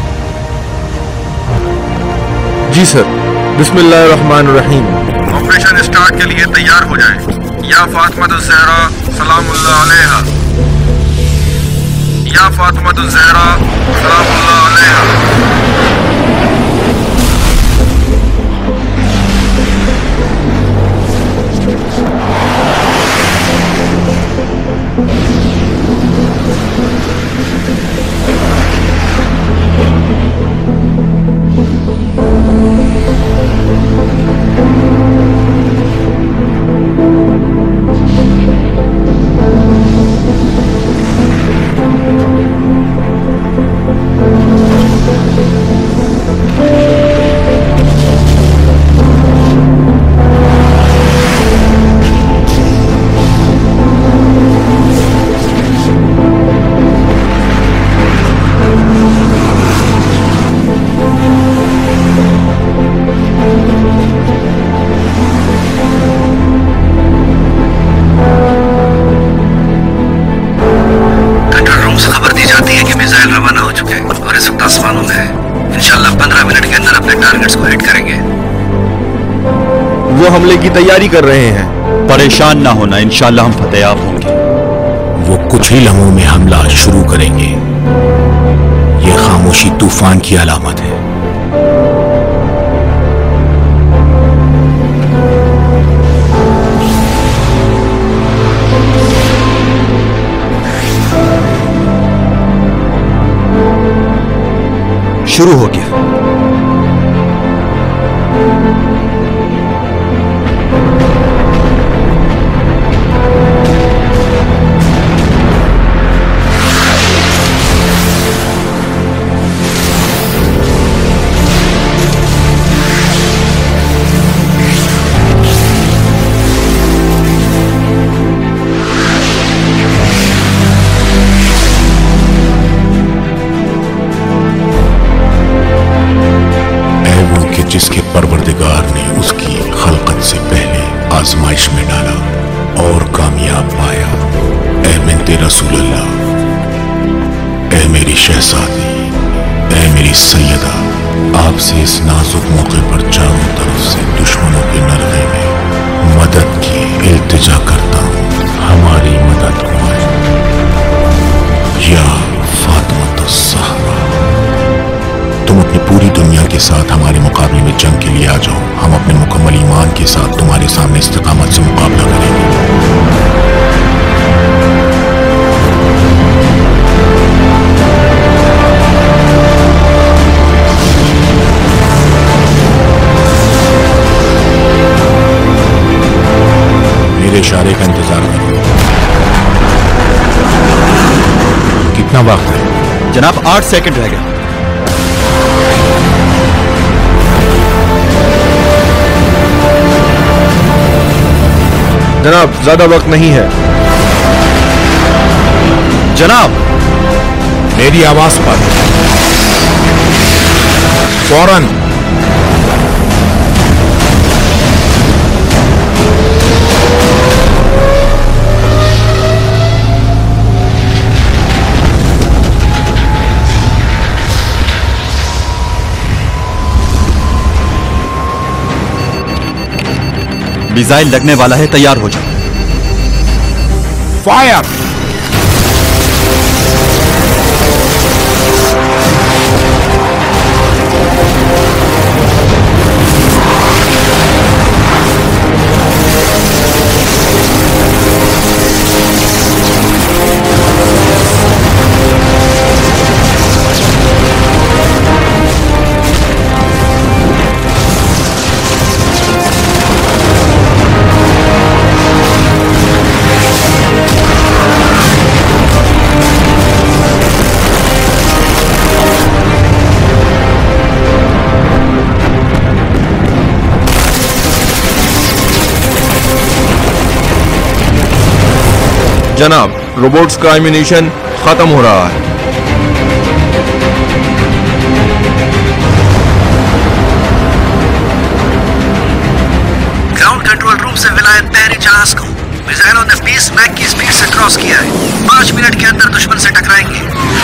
जी सर। बिस्मिल्लाहिर्रहमानिर्रहीम। ऑपरेशन स्टार्ट के लिए तैयार हो जाएं। या फातिमा-उज़-ज़हरा सलामुल्लाह अलैहा। या फातिमा-उज़-ज़हरा सलामुल्लाह अलैहा। वो हमले की तैयारी कर रहे हैं। परेशान ना होना, इंशाल्लाह हम फतेयाब होंगे। वो कुछ ही लम्हों में हमला शुरू करेंगे। ये खामोशी तूफान की अलामत है। शुरू हो गया। जिसके परवरदिगार ने उसकी खलकत से पहले आजमाइश में डाला और कामयाब पाया। ए बिन्ते रसूलुल्लाह, ए मेरी शहजादी, ए मेरी सैयदा, आपसे इस नाजुक मौके पर चारों तरफ से दुश्मनों के नरगे में मदद की इल्तिजा करता हूँ। हमारी मदद को या फातिमा ज़हरा, तुम अपनी पूरी दुनिया के साथ हमारे मुकाबले में जंग के लिए आ जाओ। हम अपने मुकम्मल ईमान के साथ तुम्हारे सामने इस्तिकामत से मुकाबला करेंगे। मेरे इशारे का इंतजार करो। कितना वक्त है? जनाब आठ सेकंड रह गए। जनाब ज्यादा वक्त नहीं है। जनाब मेरी आवाज पर फौरन मिसाइल लगने वाला है, तैयार हो जाओ। फायर! जनाब रोबोट्स का एम्यूनिशन खत्म हो रहा है। ग्राउंड कंट्रोल रूम से विलायत बहरी जहाज को मिसाइलों ने बीस मैक की स्पीड से क्रॉस किया है। पांच मिनट के अंदर दुश्मन से टकराएंगे।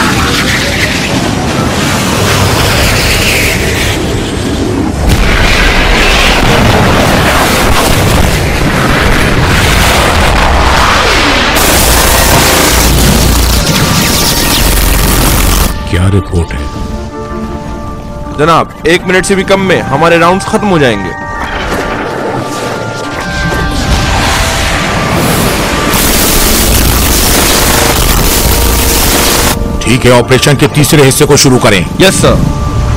क्या रिपोर्ट है? जनाब एक मिनट से भी कम में हमारे राउंड्स खत्म हो जाएंगे। ठीक है, ऑपरेशन के तीसरे हिस्से को शुरू करें। Yes sir.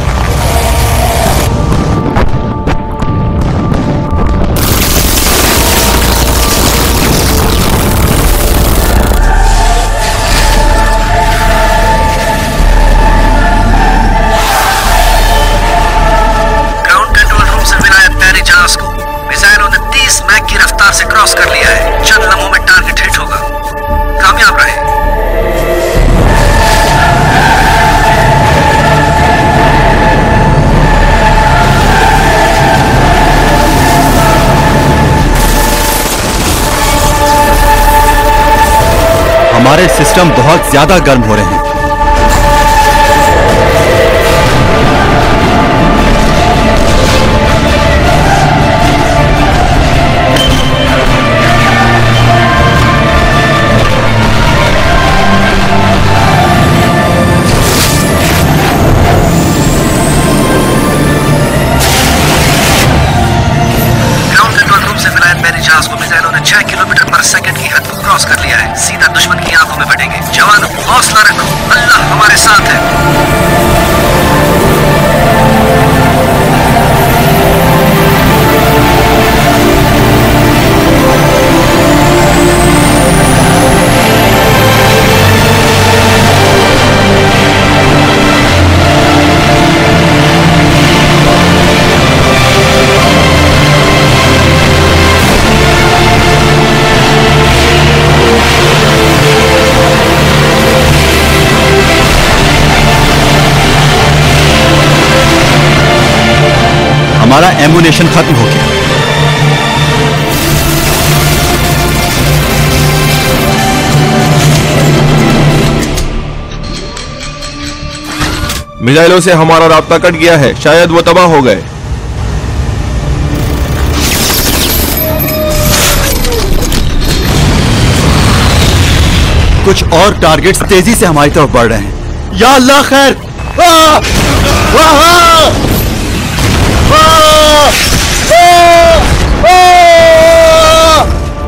से क्रॉस कर लिया है। चंद लम्हों में टारगेट हिट होगा। कामयाब रहे। हमारे सिस्टम बहुत ज्यादा गर्म हो रहे हैं। जहाज को मिसाइलों ने छह किलोमीटर पर सेकंड की हद को क्रॉस कर लिया है। सीधा दुश्मन की आंखों में फटेंगे। जवानों हौसला रखो, अल्लाह हमारे साथ है। हमारा एम्यूनेशन खत्म हो गया। मिसाइलों से हमारा रास्ता कट गया है, शायद वो तबाह हो गए। कुछ और टारगेट्स तेजी से हमारी तरफ बढ़ रहे हैं। या अल्लाह खैर। आ! आ! आ! आ! आ!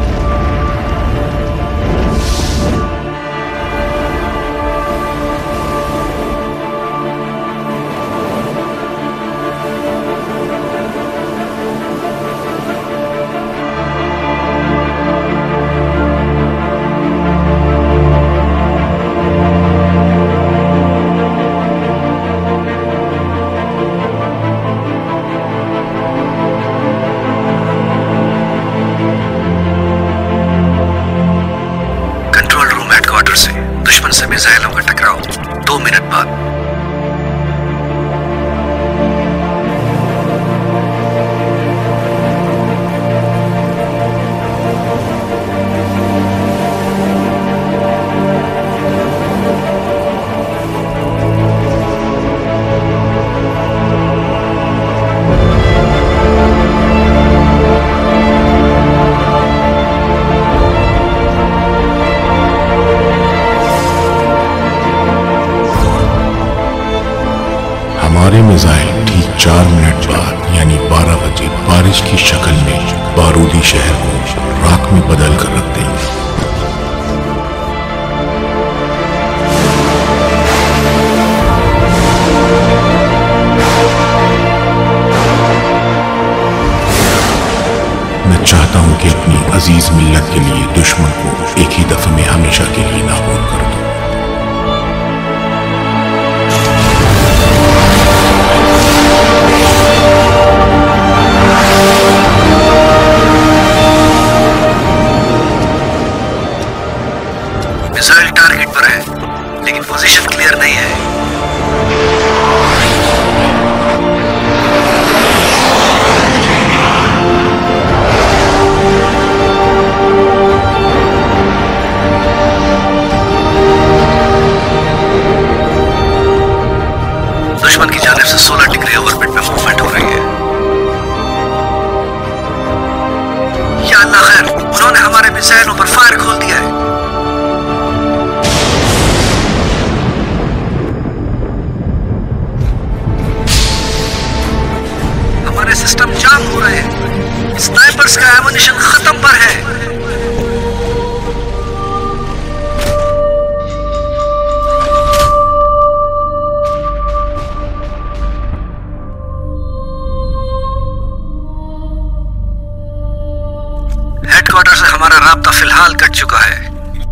दुश्मन से मिसाइलों का टकराव दो मिनट बाद। हमारे मिसाइल ठीक चार मिनट बाद यानी बारह बजे बारिश की शक्ल में बारूदी शहर को राख में बदल कर रख देंगे। मैं चाहता हूं कि अपनी अजीज मिल्लत के लिए दुश्मन को एक ही दफे में हमेशा के लिए नाबूद कर दूं। मिसाइल टारगेट पर है, लेकिन पोजीशन क्लियर नहीं है। दुश्मन की जानिब से सोलह डिग्री ऑर्बिट में मूवमेंट हो रही है। या अल्लाह खैर, उन्होंने हमारे मिसाइलों पर फायर खोल दिया है। सिस्टम जाम हो रहे हैं। स्नाइपर्स का एमुनिशन खत्म पर है। हेडक्वार्टर से हमारा राब्ता फिलहाल कट चुका है।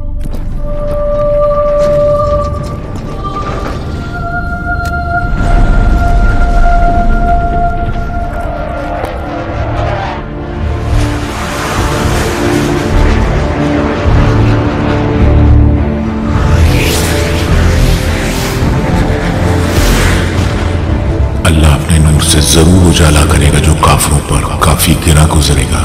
से जरूर उजाला करेगा जो काफरों पर काफी गिरा गुजरेगा।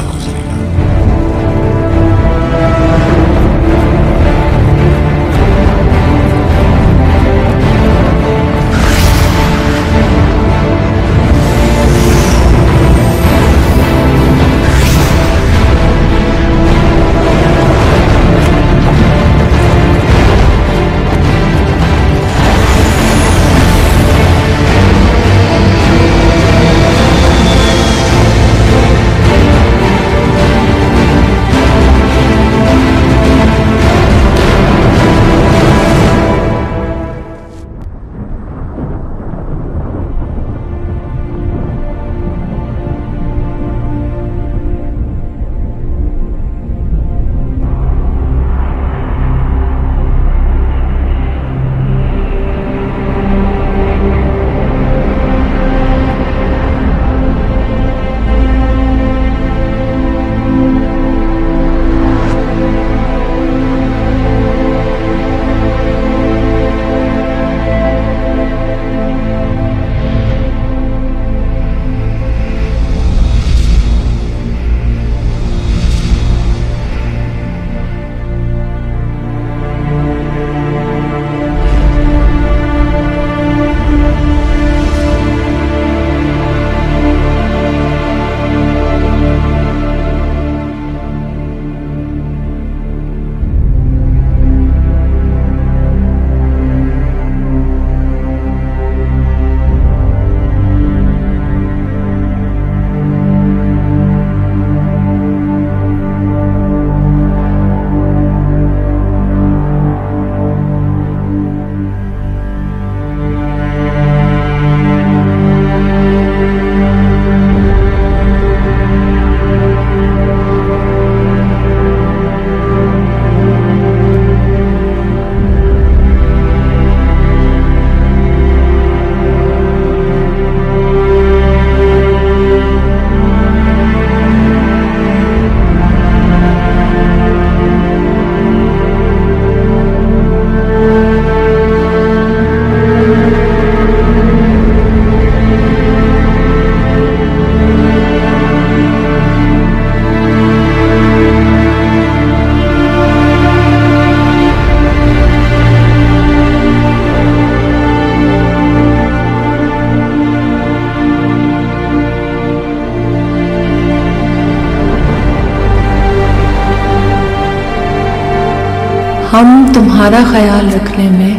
हम तुम्हारा ख्याल रखने में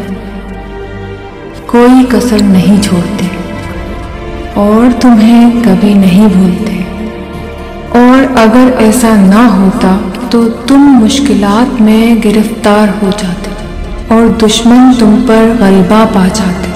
कोई कसर नहीं छोड़ते और तुम्हें कभी नहीं भूलते। और अगर ऐसा ना होता तो तुम मुश्किलात में गिरफ्तार हो जाते और दुश्मन तुम पर गलबा पा जाते।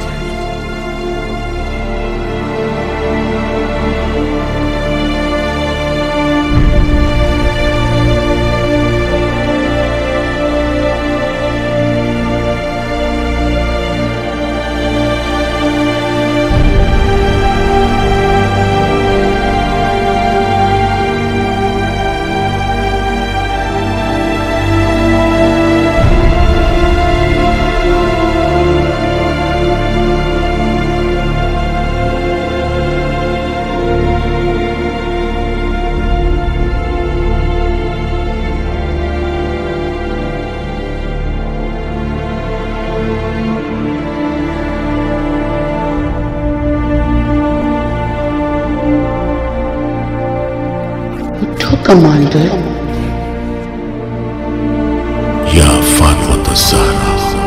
Commander. या फातिमा ज़हरा।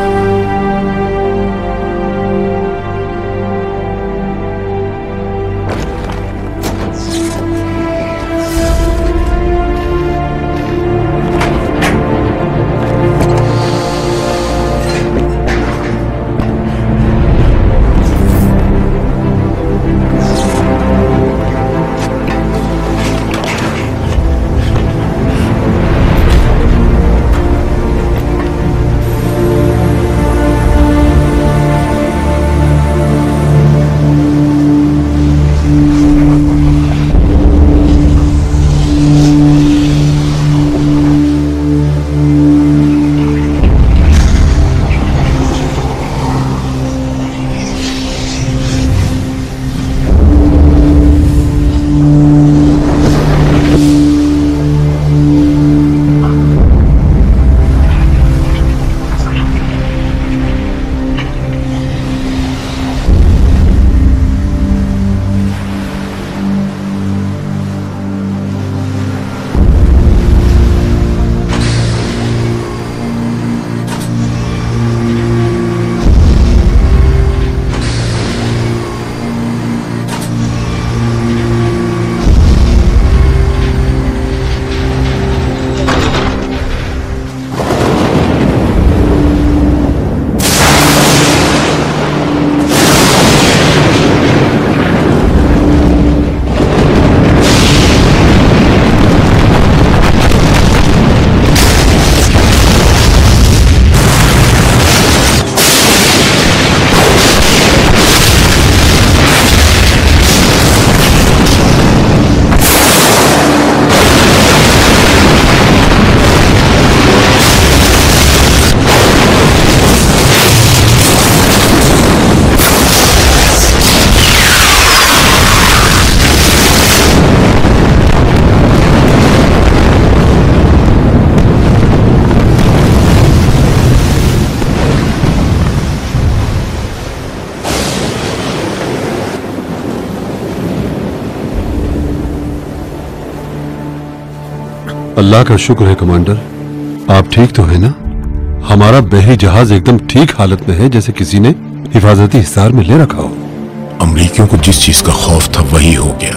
अल्लाह का शुक्र है कमांडर, आप ठीक तो है ना? हमारा बहरी जहाज एकदम ठीक हालत में है, जैसे किसी ने हिफाजती हिसार में ले रखा हो। अमरीकियों को जिस चीज का खौफ था वही हो गया,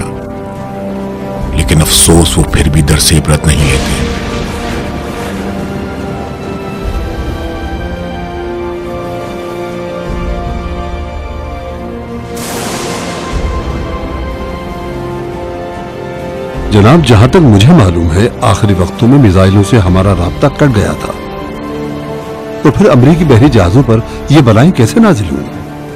लेकिन अफसोस वो फिर भी दर से इबरत नहीं लेते। जनाब, जहां तक मुझे मालूम है आखिरी वक्तों में मिसाइलों से हमारा राब्ता कट गया था, तो फिर अमरीकी बहरी जहाजों पर ये बलाएं कैसे नाजिल हुई?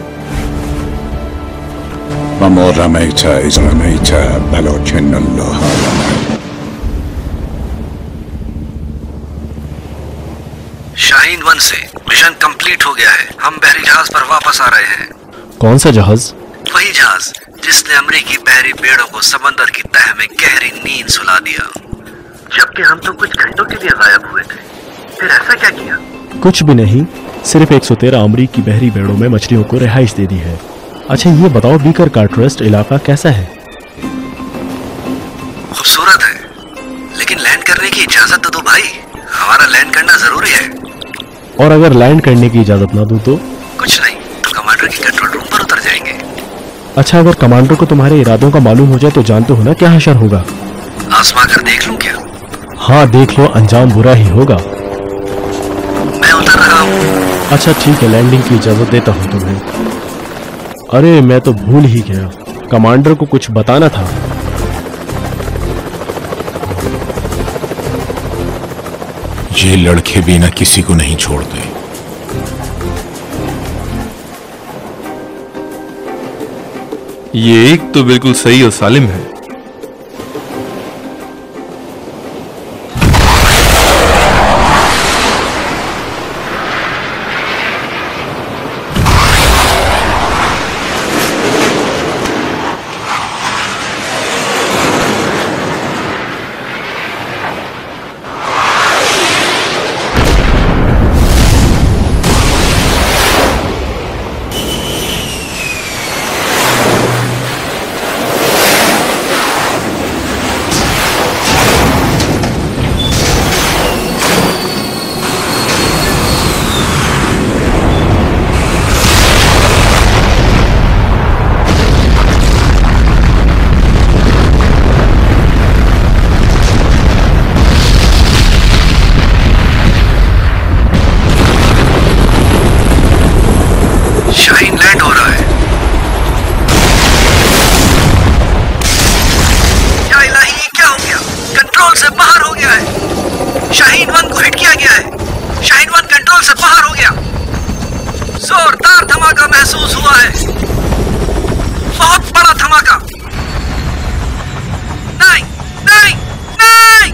शाहीन वन से मिशन कंप्लीट हो गया है। हम बहरी जहाज पर वापस आ रहे हैं। कौन सा जहाज? वही जहाज जिसने अमरीकी बहरी बेड़ों को समंदर की तह में गहरी नींद सुला दिया, जबकि हम तो कुछ घंटों के लिए गायब हुए थे। फिर ऐसा क्या किया? कुछ भी नहीं, सिर्फ एक सौ तेरह अमरीकी बहरी बेड़ों में मछलियों को रिहाइश दे दी है। अच्छा ये बताओ, बीकर कार्टरेस्ट इलाका कैसा है? खूबसूरत है, लेकिन लैंड करने की इजाजत तो दो भाई। हमारा लैंड करना जरूरी है। और अगर लैंड करने की इजाजत ना दूं तो? कुछ नहीं, तो कमांडर के कंट्रोल रूम पर उतर जाएंगे। अच्छा, अगर कमांडर को तुम्हारे इरादों का मालूम हो जाए तो जानते हो ना क्या हशर होगा। आजमा कर देख लूं क्या? हाँ देख लो, अंजाम बुरा ही होगा। मैं उतर रहा हूँ। अच्छा ठीक है, लैंडिंग की इजाजत देता हूँ तुम्हें। अरे मैं तो भूल ही गया, कमांडर को कुछ बताना था। ये लड़के भी ना किसी को नहीं छोड़ते। ये एक तो बिल्कुल सही और सालिम है। शाहीन लैंड हो रहा है। या इलाही, ये क्या हो गया? कंट्रोल से बाहर हो गया है। शाहीन वन को हिट किया गया है। शाहीन वन कंट्रोल से बाहर हो गया। जोरदार धमाका महसूस हुआ है, बहुत बड़ा धमाका। नहीं नहीं नहीं।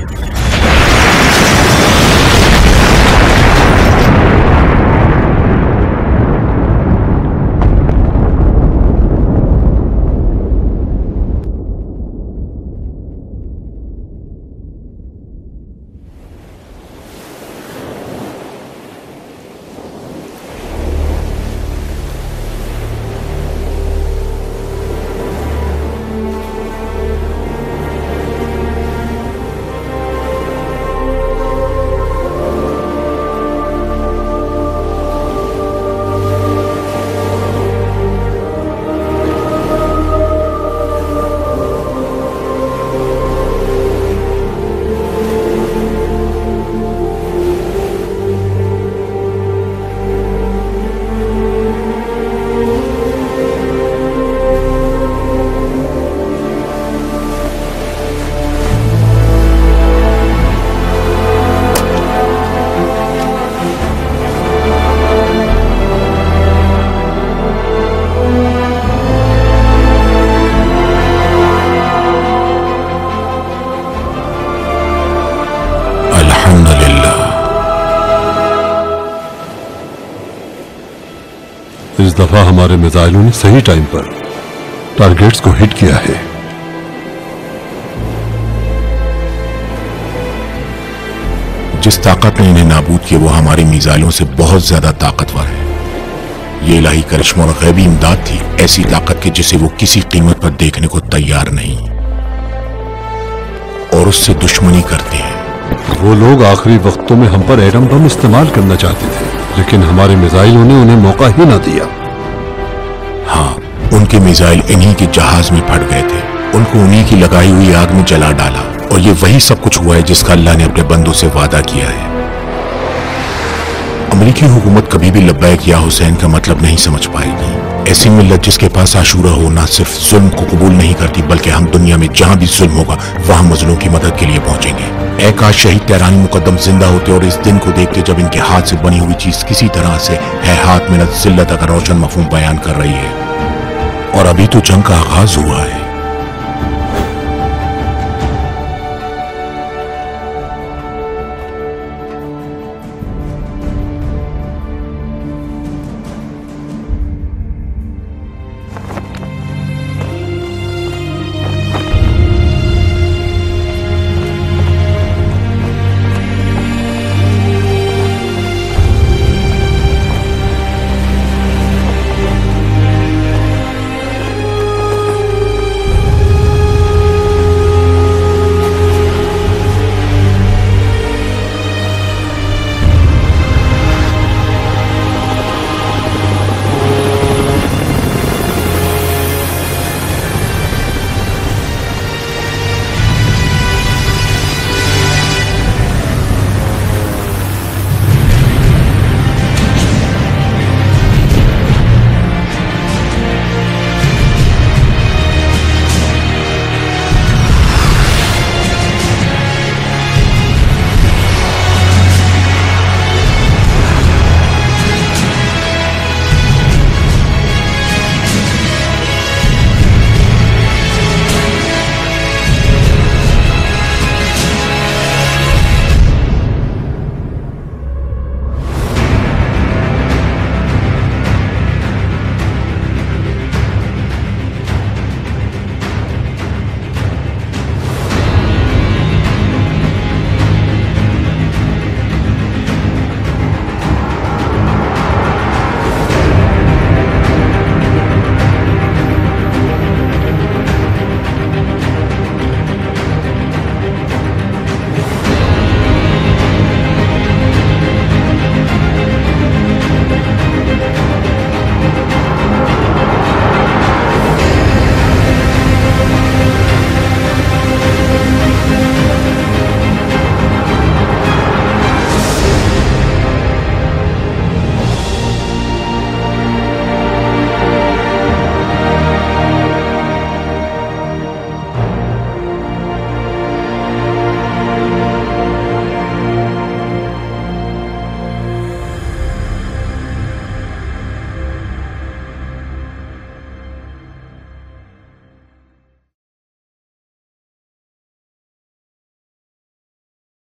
इस दफा हमारे मिसाइलों ने सही टाइम पर टारगेट्स को हिट किया है। जिस ताकत ने इन्हें नाबूद किया वो हमारी मिसाइलों से बहुत ज्यादा ताकतवर है। ये इलाही करिश्मा और गैबी इमदाद थी, ऐसी ताकत के जिसे वो किसी कीमत पर देखने को तैयार नहीं और उससे दुश्मनी करते हैं। वो लोग आखिरी वक्तों में हम पर एटम बम इस्तेमाल करना चाहते थे, लेकिन हमारे मिसाइलों ने उन्हें मौका ही ना दिया। हाँ, उनके मिसाइल इन्हीं के जहाज में फट गए थे, उनको उन्हीं की लगाई हुई आग में जला डाला, और ये वही सब कुछ हुआ है जिसका अल्लाह ने अपने बंदों से वादा किया है। अमेरिकी हुकूमत कभी भी लब्बैक या हुसैन का मतलब नहीं समझ पाएगी। ऐसी मिल्लत जिसके पास आशूरा हो ना सिर्फ जुल्म को कबूल नहीं करती, बल्कि हम दुनिया में जहां भी जुल्म होगा वहां मजलूम की मदद के लिए पहुंचेंगे। ऐ काश शहीद तेहरानी मुकद्दम जिंदा होते और इस दिन को देखते जब इनके हाथ से बनी हुई चीज किसी तरह से है हाथ में जिल्लत अगर रोशन मफहूम बयान कर रही है। और अभी तो जंग का आगाज हुआ है।